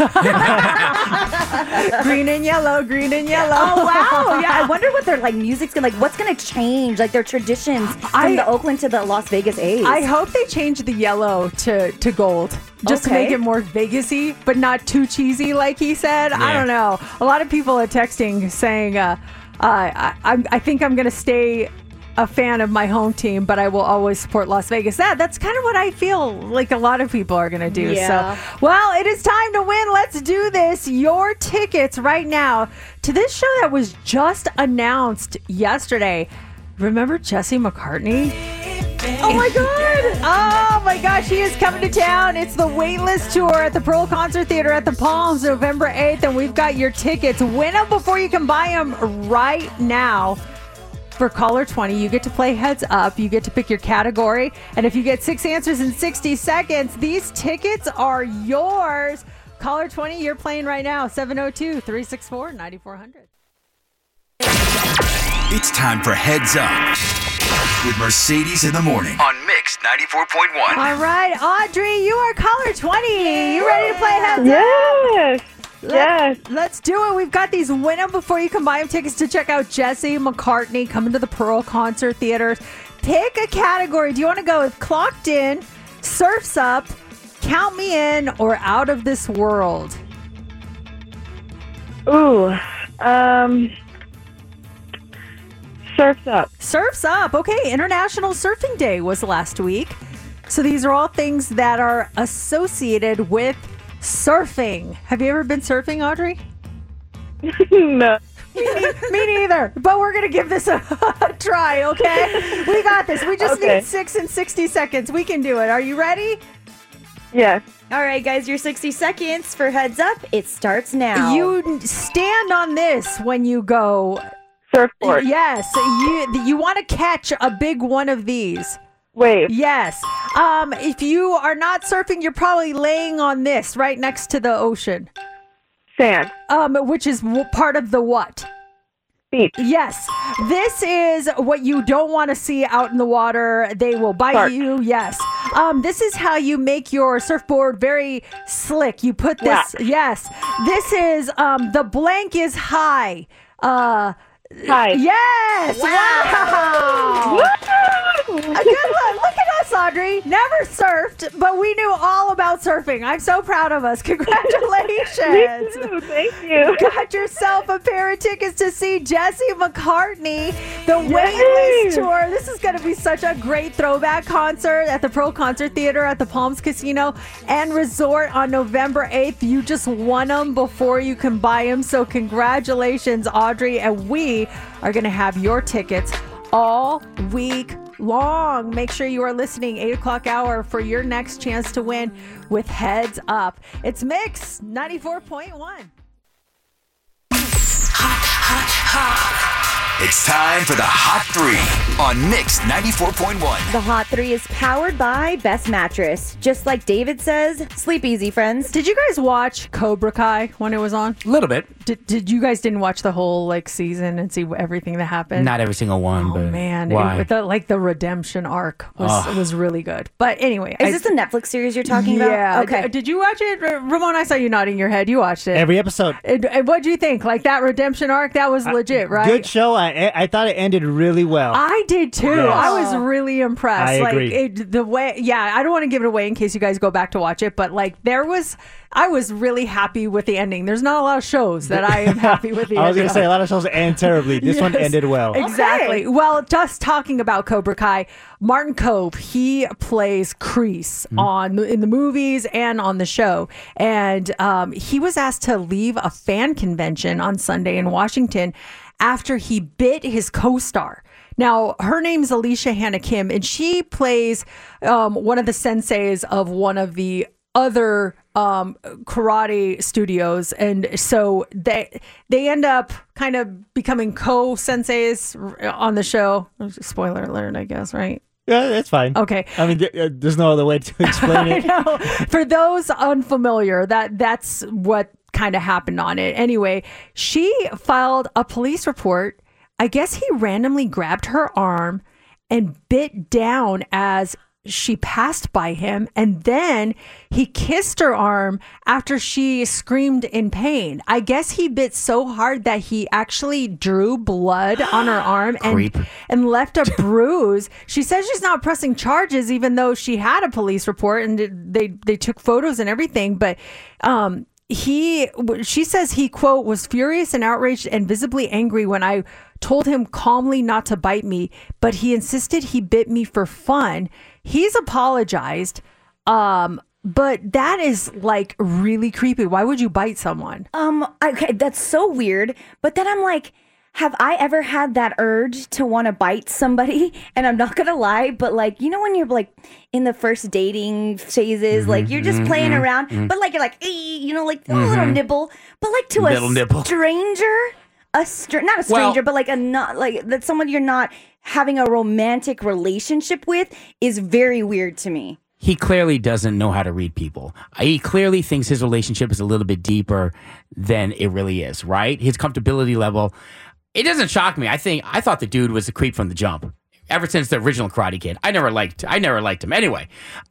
Green and yellow, green and yellow. Oh wow! Yeah, I wonder what their like music's gonna like. What's gonna change? Like their traditions from I- the Oakland to the Las Vegas A's. I hope they change the yellow to, to gold just to Okay. make it more Vegas-y, but not too cheesy like he said. I Yeah. don't know. A lot of people are texting saying, uh, uh, I, I, I think I'm going to stay a fan of my home team, but I will always support Las Vegas. That That's kind of what I feel like a lot of people are going to do. Yeah. So, well, it is time to win. Let's do this. Your tickets right now to this show that was just announced yesterday. Remember Jesse McCartney? Oh my God! Oh my gosh, he is coming to town. It's the Waitlist Tour at the Pearl Concert Theater at the Palms, November eighth, and we've got your tickets. Win them before you can buy them right now. For caller twenty, you get to play Heads Up. You get to pick your category, and if you get six answers in sixty seconds, these tickets are yours. Caller twenty, you're playing right now. seven oh two, three six four, nine four hundred. It's time for Heads Up with Mercedes in the morning on Mix ninety-four point one. All right, Audrey, you are caller twenty. You ready to play Heads Yes. Up? Yes. Let's do it. We've got these win 'em before you can buy them tickets to check out Jesse McCartney coming to the Pearl Concert Theaters. Pick a category. Do you want to go with Clocked In, Surf's Up, Count Me In, or Out of This World? Ooh. Um. Surf's Up. Surf's Up. Okay, International Surfing Day was last week. So these are all things that are associated with surfing. Have you ever been surfing, Audrey? No. Me, me neither. But we're going to give this a, a try, okay? We got this. We just Okay. need six and sixty seconds. We can do it. Are you ready? Yes. All right, guys, your sixty seconds for Heads Up. It starts now. You stand on this when you go. Surfboard. Yes. You, you want to catch a big one of these. Wave. Yes. Um, if you are not surfing, you're probably laying on this right next to the ocean. Sand. Um, which is w- part of the what? Beach. Yes. This is what you don't want to see out in the water. They will bite Shark. you. Yes. Um, this is how you make your surfboard very slick. You put this. Wax. Yes. This is um, the blank is high. Uh, High. Yes. Wow. Woo! A good one. Look at us Audrey. Never surfed, but we knew all about surfing. I'm so proud of us. Congratulations. Me too. Thank you. Got yourself a pair of tickets to see Jesse McCartney, the Yay. Waitlist Tour. This is going to be such a great throwback concert at the Pearl Concert Theater at the Palms Casino and Resort on November eighth. You just won them before you can buy them. So congratulations, Audrey. And we are going to have your tickets all week long. Make sure you are listening eight o'clock hour for your next chance to win with Heads Up. It's Mix ninety-four point one. It's time for the Hot Three on Mix ninety-four point one. The Hot Three is powered by Best Mattress. Just like David says, sleep easy, friends. Did you guys watch Cobra Kai when it was on? A little bit. Did, did you guys didn't watch the whole like season and see everything that happened? Not every single one, Oh but man, why? It, the, like the redemption arc was Ugh. was really good. But anyway, Is I- this the Netflix series you're talking yeah. about? Okay. D- Did you watch it, R- Ramon? I saw you nodding your head. You watched it. Every episode. And, and what'd you think? Like that redemption arc? That was legit, right? Good show. I I thought it ended really well. I did too. Yes. I was really impressed. I like agree. It, the way, yeah. I don't want to give it away in case you guys go back to watch it, but like there was, I was really happy with the ending. There's not a lot of shows that I am happy with the I was ending. going to say a lot of shows end terribly. This one Yes, ended well. Exactly. Well, just talking about Cobra Kai, Martin Cope, he plays Kreese on in the movies and on the show, and um, he was asked to leave a fan convention on Sunday in Washington after he bit his co-star. Now, her name's Alicia Hannah Kim, and she plays um, one of the senseis of one of the other um, karate studios. And so they they end up kind of becoming co-senseis on the show. Spoiler alert, I guess, right? Yeah, that's fine. Okay. I mean, th- uh, there's no other way to explain it. I know. For those unfamiliar, that that's what kind of happened on it. Anyway, she filed a police report. I guess he randomly grabbed her arm and bit down as she passed by him, and then he kissed her arm after she screamed in pain. I guess he bit so hard that he actually drew blood on her arm and, Creep. and left a bruise. She says she's not pressing charges, even though she had a police report and they they took photos and everything. But um, he, she says he, quote, was furious and outraged and visibly angry when I told him calmly not to bite me, but he insisted he bit me for fun. He's apologized, um, but that is like really creepy. Why would you bite someone? Um, okay, that's so weird. But then I'm like, have I ever had that urge to want to bite somebody? And I'm not gonna lie, but like, you know, when you're like in the first dating phases, like you're just mhm, playing mhm, around, mhm. but like you're like, "Ee," you know, like a little Mhm. nibble, but like to Little a nibble. stranger, a str- not a Well- stranger, but like a not like that's someone you're not having a romantic relationship with is very weird to me. He clearly doesn't know how to read people. He clearly thinks his relationship is a little bit deeper than it really is, right? His comfortability level. It doesn't shock me. I think I thought the dude was a creep from the jump. Ever since the original Karate Kid. I never liked I never liked him. Anyway.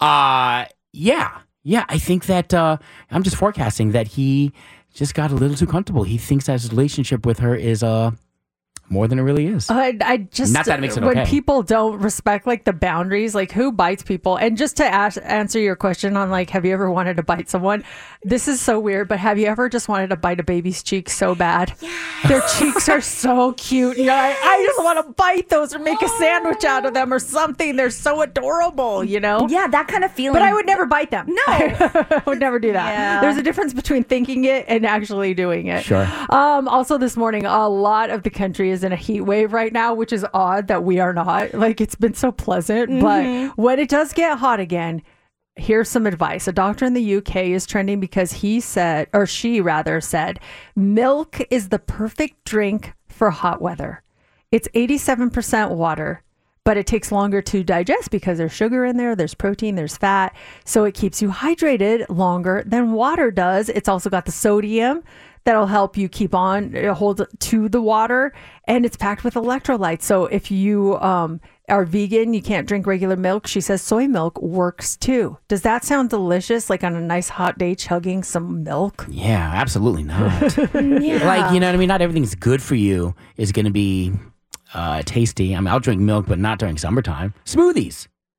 Uh yeah. Yeah, I think that uh I'm just forecasting that he just got a little too comfortable. He thinks that his relationship with her is uh more than it really is. I, I just Not that it makes it when okay. people don't respect like the boundaries, like who bites people. And just to ask, answer your question on like, have you ever wanted to bite someone? This is so weird, but have you ever just wanted to bite a baby's cheek so bad? Their cheeks are so cute. And you're like, I just want to bite those or make a sandwich out of them or something. They're so adorable, you know? Yeah, that kind of feeling. But I would never bite them. No. I would never do that. Yeah. There's a difference between thinking it and actually doing it. Sure. Um, also this morning, a lot of the country is in a heat wave right now, which is odd that we are not. Like, it's been so pleasant. Mhm. But when it does get hot again, here's some advice. A doctor in the U K is trending because he said, or she rather said, milk is the perfect drink for hot weather. It's eighty-seven percent water, but it takes longer to digest because there's sugar in there, there's protein, there's fat. So it keeps you hydrated longer than water does. It's also got the sodium that'll help you keep on, uh, hold to the water, and it's packed with electrolytes. So if you um, are vegan, you can't drink regular milk. She says soy milk works too. Does that sound delicious? Like on a nice hot day, chugging some milk? Yeah, absolutely not. Yeah. Like, you know what I mean? Not everything's good for you is going to be uh, tasty. I mean, I'll drink milk, but not during summertime. Smoothies.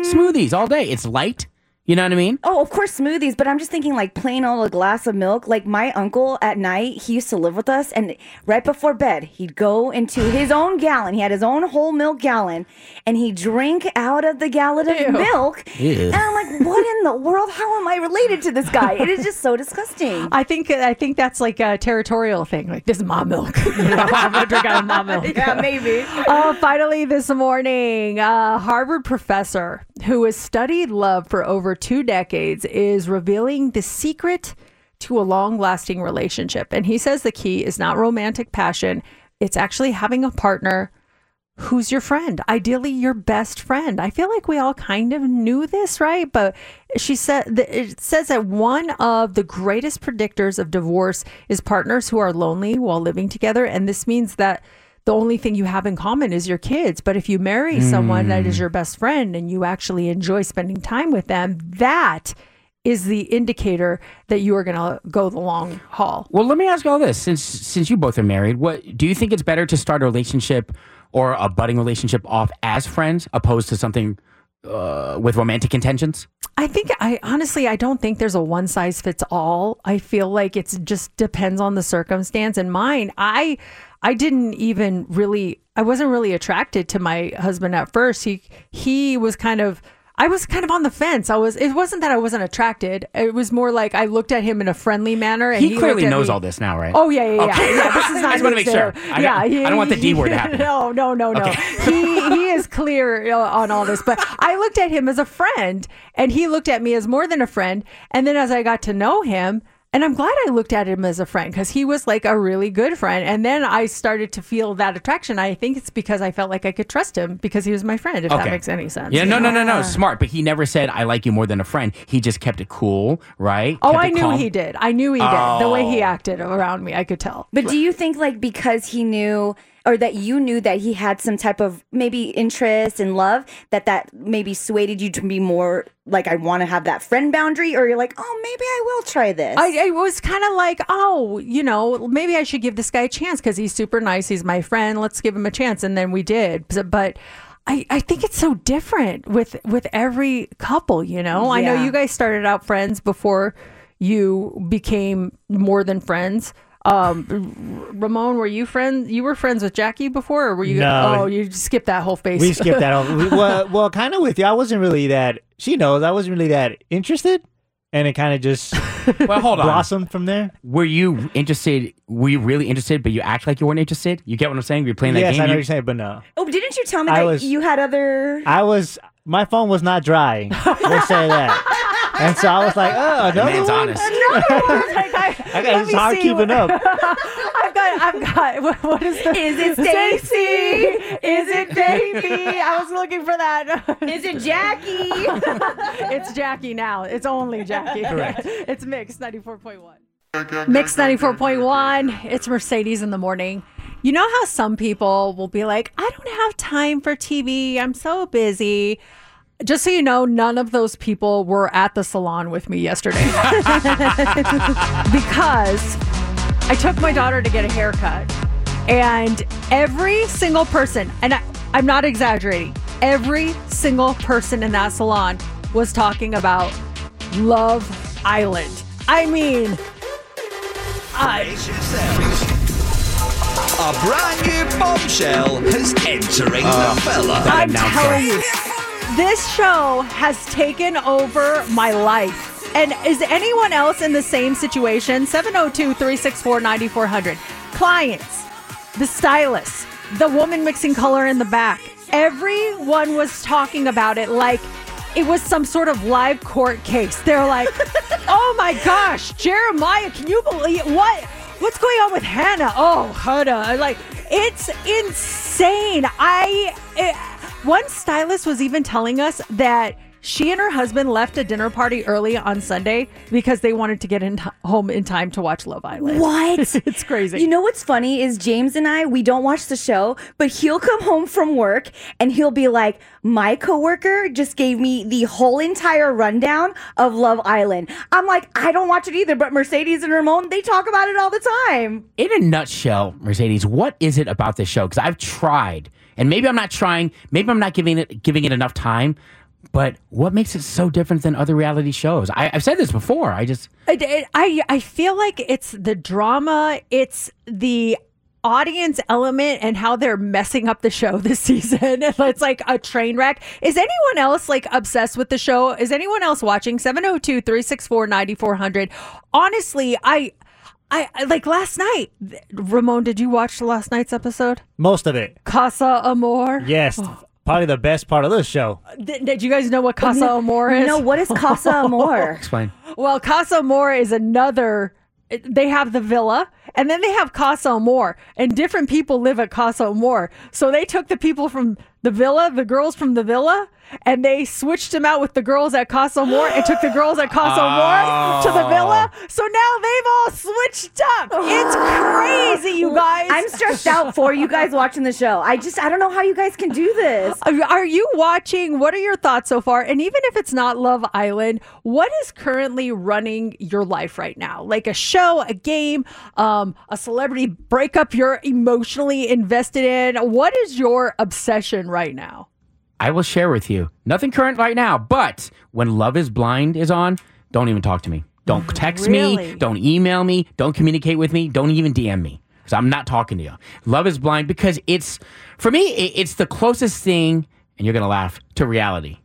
Smoothies all day. It's light. You know what I mean? Oh, of course, smoothies, but I'm just thinking like plain old a glass of milk. Like my uncle at night, he used to live with us, and right before bed, he'd go into his own gallon. He had his own whole milk gallon, and he'd drink out of the gallon of Ew. milk. Ew. And I'm like, what in the world? How am I related to this guy? It is just so disgusting. I think I think that's like a territorial thing. Like, this is my milk. You know, I'm going to drink out of my milk. Yeah, maybe. Uh, finally, this morning, a Harvard professor who has studied love for over two decades is revealing the secret to a long-lasting relationship. And he says the key is not romantic passion. It's actually having a partner who's your friend, ideally your best friend. I feel like we all kind of knew this, right? But she said that it says that one of the greatest predictors of divorce is partners who are lonely while living together. And this means that the only thing you have in common is your kids. But if you marry someone that is your best friend and you actually enjoy spending time with them, that is the indicator that you are going to go the long haul. Well, let me ask you all this. Since since you both are married, what do you think it's better to start a relationship or a budding relationship off as friends opposed to something uh, with romantic intentions? I think I honestly, I don't think there's a one size fits all. I feel like it's just depends on the circumstance. And mine, I, I didn't even really, I wasn't really attracted to my husband at first. He, he was kind of, I was kind of on the fence. I was, it wasn't that I wasn't attracted. It was more like I looked at him in a friendly manner. And He, he, clearly looked at knows me- all this now, right? Oh yeah, yeah, yeah. Okay. yeah this is not I just want to make new. sure. I, yeah, don't, he- I don't want the D word to happen. No, no, no, no. he he is clear uh, on all this. But I looked at him as a friend, and he looked at me as more than a friend. And then as I got to know him, and I'm glad I looked at him as a friend because he was like a really good friend. And then I started to feel that attraction. I think it's because I felt like I could trust him because he was my friend, if that makes any sense. Yeah, no, no, no, no. Smart. But he never said, I like you more than a friend. He just kept it cool, right? Oh, Kept I it knew calm. he did. I knew he did. The way he Oh. acted around me, I could tell. But do you think like because he knew or that you knew that he had some type of maybe interest and love that that maybe swayed you to be more like, I want to have that friend boundary, or you're like, oh, maybe I will try this? I, I was kind of like, oh, you know, maybe I should give this guy a chance because he's super nice. He's my friend. Let's give him a chance. And then we did. But, but I, I think it's so different with, with every couple, you know? I know Yeah. you guys started out friends before you became more than friends. Um, R- Ramon, were you friends? You were friends with Jackie before, or were you? No. Oh, you skipped that whole phase. We skipped that. All. We, well, well, kind of with you. I wasn't really that. She knows I wasn't really that interested, and it kind of just Well, hold on. blossomed from there. Were you interested? Were you really interested, but you act like you weren't interested? You get what I'm saying? You're playing that Yes, game. I know you- what you're saying, but no. Oh, didn't you tell me I that was- you had other? I was. My phone was not dry. We'll say that. And so I was like, oh, The another man's one? honest. Like, I, I got let it's me hard see keeping what- up. I've got, I've got. What, what is the? Is it Stacy? Is it baby? I was looking for that. Is it Jackie? It's Jackie now. It's only Jackie. Correct. It's Mix ninety-four point one. Mix ninety-four point one. It's Mercedes in the morning. You know how some people will be like, I don't have time for T V. I'm so busy. Just so you know, none of those people were at the salon with me yesterday. Because I took my daughter to get a haircut. And every single person, and I, I'm not exaggerating, every single person in that salon was talking about Love Island. I mean, I... A brand new bombshell is entering Uh, the fella. I'm telling you, this show has taken over my life. And is anyone else in the same situation? seven oh two, three six four, nine four zero zero. Clients, the stylist, the woman mixing color in the back. Everyone was talking about it like it was some sort of live court case. They're like, oh my gosh, Jeremiah, can you believe what? What's going on with Hannah? Oh, Hannah. Like, it's insane. I, it, one stylist was even telling us that she and her husband left a dinner party early on Sunday because they wanted to get in t- home in time to watch Love Island. What? It's crazy. You know what's funny is James and I, we don't watch the show, but he'll come home from work and he'll be like, my coworker just gave me the whole entire rundown of Love Island. I'm like, I don't watch it either, but Mercedes and Ramon, they talk about it all the time. In a nutshell, Mercedes, what is it about this show? Because I've tried, and maybe I'm not trying, maybe I'm not giving it giving it enough time. But what makes it so different than other reality shows? I, I've said this before. I just I, I I feel like it's the drama. It's the audience element and how they're messing up the show this season. It's like a train wreck. Is anyone else like obsessed with the show? Is anyone else watching? seven oh two, three six four, nine four hundred. Honestly, I, I, I like last night. Ramon, did you watch last night's episode? Most of it. Casa Amor? Yes. Probably the best part of the show. Did, did you guys know what Casa Amor is? No, what is Casa Amor? Explain. Well, Casa Amor is another. They have the villa, and then they have Casa Amor, and different people live at Casa Amor. So they took the people from the villa, the girls from the villa, and they switched them out with the girls at Casa Amor and took the girls at Casa Amor to the villa. So now they've all switched up. It's crazy, you guys. I'm stressed out for you guys watching the show. I just, I don't know how you guys can do this. Are you watching? What are your thoughts so far? And even if it's not Love Island, what is currently running your life right now? Like a show, a game, um, a celebrity breakup you're emotionally invested in? What is your obsession right now? I will share with you. Nothing current right now, but when Love is Blind is on, don't even talk to me. Don't text Really? me. Don't email me. Don't communicate with me. Don't even D M me because I'm not talking to you. Love is Blind because it's, for me, it- it's the closest thing, and you're going to laugh, to reality.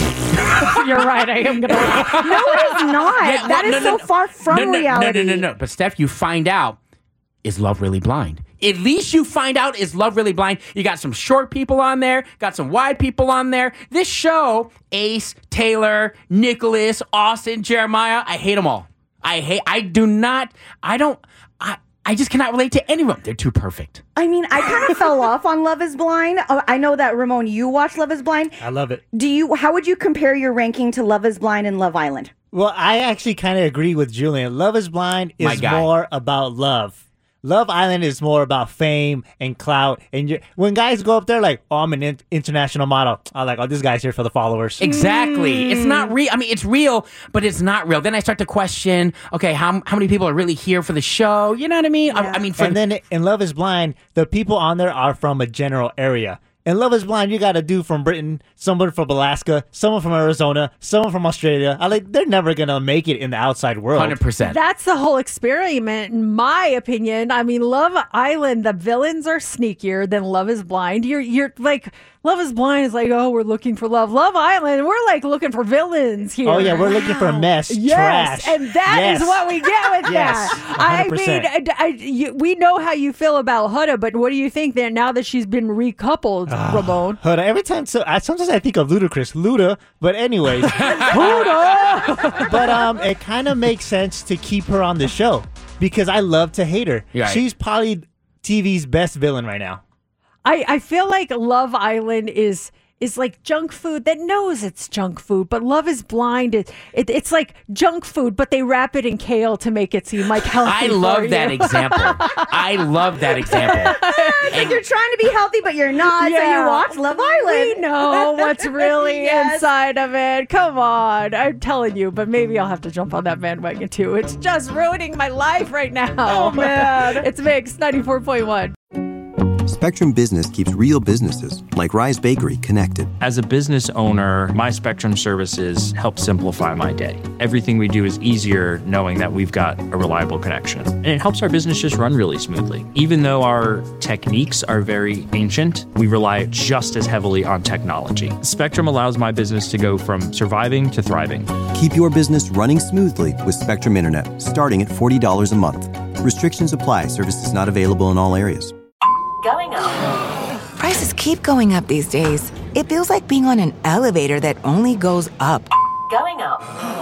You're right. I am gonna laugh. No, it's not. Yeah, that well, is no, so no, far from no, no, reality. No, no, no, no. But Steph, you find out, is Love really blind? At least you find out, is Love really blind? You got some short people on there, got some wide people on there. This show, Ace, Taylor, Nicholas, Austin, Jeremiah, I hate them all. I hate, I do not, I don't, I, I just cannot relate to any of them. They're too perfect. I mean, I kind of fell off on Love is Blind. Uh, I know that, Ramon, you watch Love is Blind. I love it. Do you? How would you compare your ranking to Love is Blind and Love Island? Well, I actually kind of agree with Julian. Love is Blind My is guy. more about love. Love Island is more about fame and clout. And you when guys go up there like, oh, I'm an in- international model. I'm like, oh, this guy's here for the followers. Exactly. It's not real. I mean, it's real, but it's not real. Then I start to question, okay, how how many people are really here for the show? You know what I mean? I, I mean, for And then in Love is Blind, the people on there are from a general area. In Love is Blind, you got a dude from Britain, someone from Alaska, someone from Arizona, someone from Australia. I like, they're never going to make it in the outside world. one hundred percent. That's the whole experiment, in my opinion. I mean, Love Island, the villains are sneakier than Love is Blind. You're you're like, Love is Blind is like, oh, we're looking for love. Love Island, we're like looking for villains here. Oh, yeah, we're looking for mess, Yes, trash. and that is Yes. what we get with Yes, that. I one hundred percent. mean, I, I- you, we know how you feel about Huda, but what do you think that now that she's been recoupled, Ramon? Hold on. Every time, so I, sometimes I think of Ludacris, Luda, but anyways. Huda! But um, it kind of makes sense to keep her on the show because I love to hate her. Right. She's probably T V's best villain right now. I, I feel like Love Island is is like junk food that knows it's junk food, but Love is Blind. It, it it's like junk food, but they wrap it in kale to make it seem like healthy. I for love that you. example. I love that example. It's like you're trying to be healthy, but you're not. So Yeah. you watch Love Island. We know what's really Yes. inside of it. Come on. I'm telling you, but maybe I'll have to jump on that bandwagon too. It's just ruining my life right now. Oh, man. It's Mix ninety-four point one. Spectrum Business keeps real businesses, like Rise Bakery, connected. As a business owner, my Spectrum services help simplify my day. Everything we do is easier knowing that we've got a reliable connection. And it helps our business just run really smoothly. Even though our techniques are very ancient, we rely just as heavily on technology. Spectrum allows my business to go from surviving to thriving. Keep your business running smoothly with Spectrum Internet, starting at forty dollars a month. Restrictions apply. Services not available in all areas. Going up. Prices keep going up these days. It feels like being on an elevator that only goes up. Going up.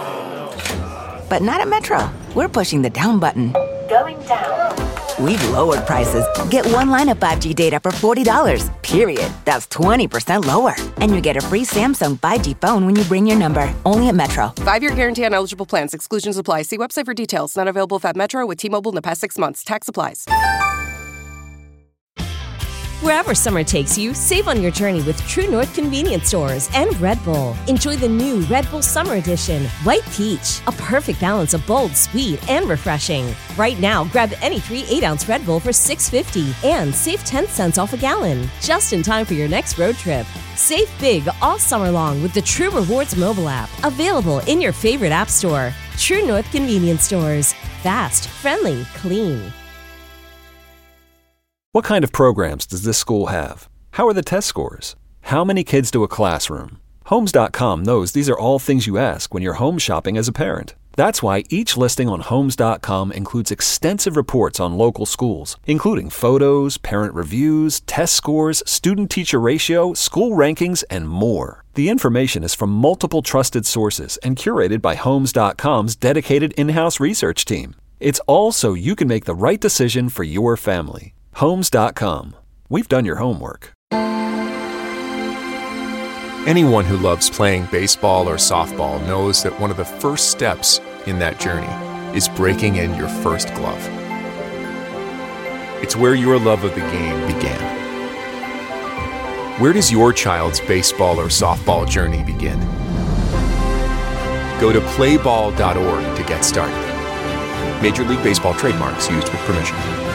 But not at Metro. We're pushing the down button. Going down. We've lowered prices. Get one line of five G data for forty dollars, period. That's twenty percent lower. And you get a free Samsung five G phone when you bring your number. Only at Metro. Five-year guarantee on eligible plans. Exclusions apply. See website for details. Not available at Metro with T-Mobile in the past six months. Tax applies. Wherever summer takes you, save on your journey with True North Convenience Stores and Red Bull. Enjoy the new Red Bull Summer Edition, White Peach, a perfect balance of bold, sweet, and refreshing. Right now, grab any three eight-ounce Red Bull for six fifty and save ten cents off a gallon. Just in time for your next road trip. Save big all summer long with the True Rewards mobile app. Available in your favorite app store. True North Convenience Stores. Fast, friendly, clean. What kind of programs does this school have? How are the test scores? How many kids do a classroom? Homes dot com knows these are all things you ask when you're home shopping as a parent. That's why each listing on Homes dot com includes extensive reports on local schools, including photos, parent reviews, test scores, student-teacher ratio, school rankings, and more. The information is from multiple trusted sources and curated by Homes dot com's dedicated in-house research team. It's all so you can make the right decision for your family. Homes dot com. We've done your homework. Anyone who loves playing baseball or softball knows that one of the first steps in that journey is breaking in your first glove. It's where your love of the game began. Where does your child's baseball or softball journey begin? Go to play ball dot org to get started. Major League Baseball trademarks used with permission.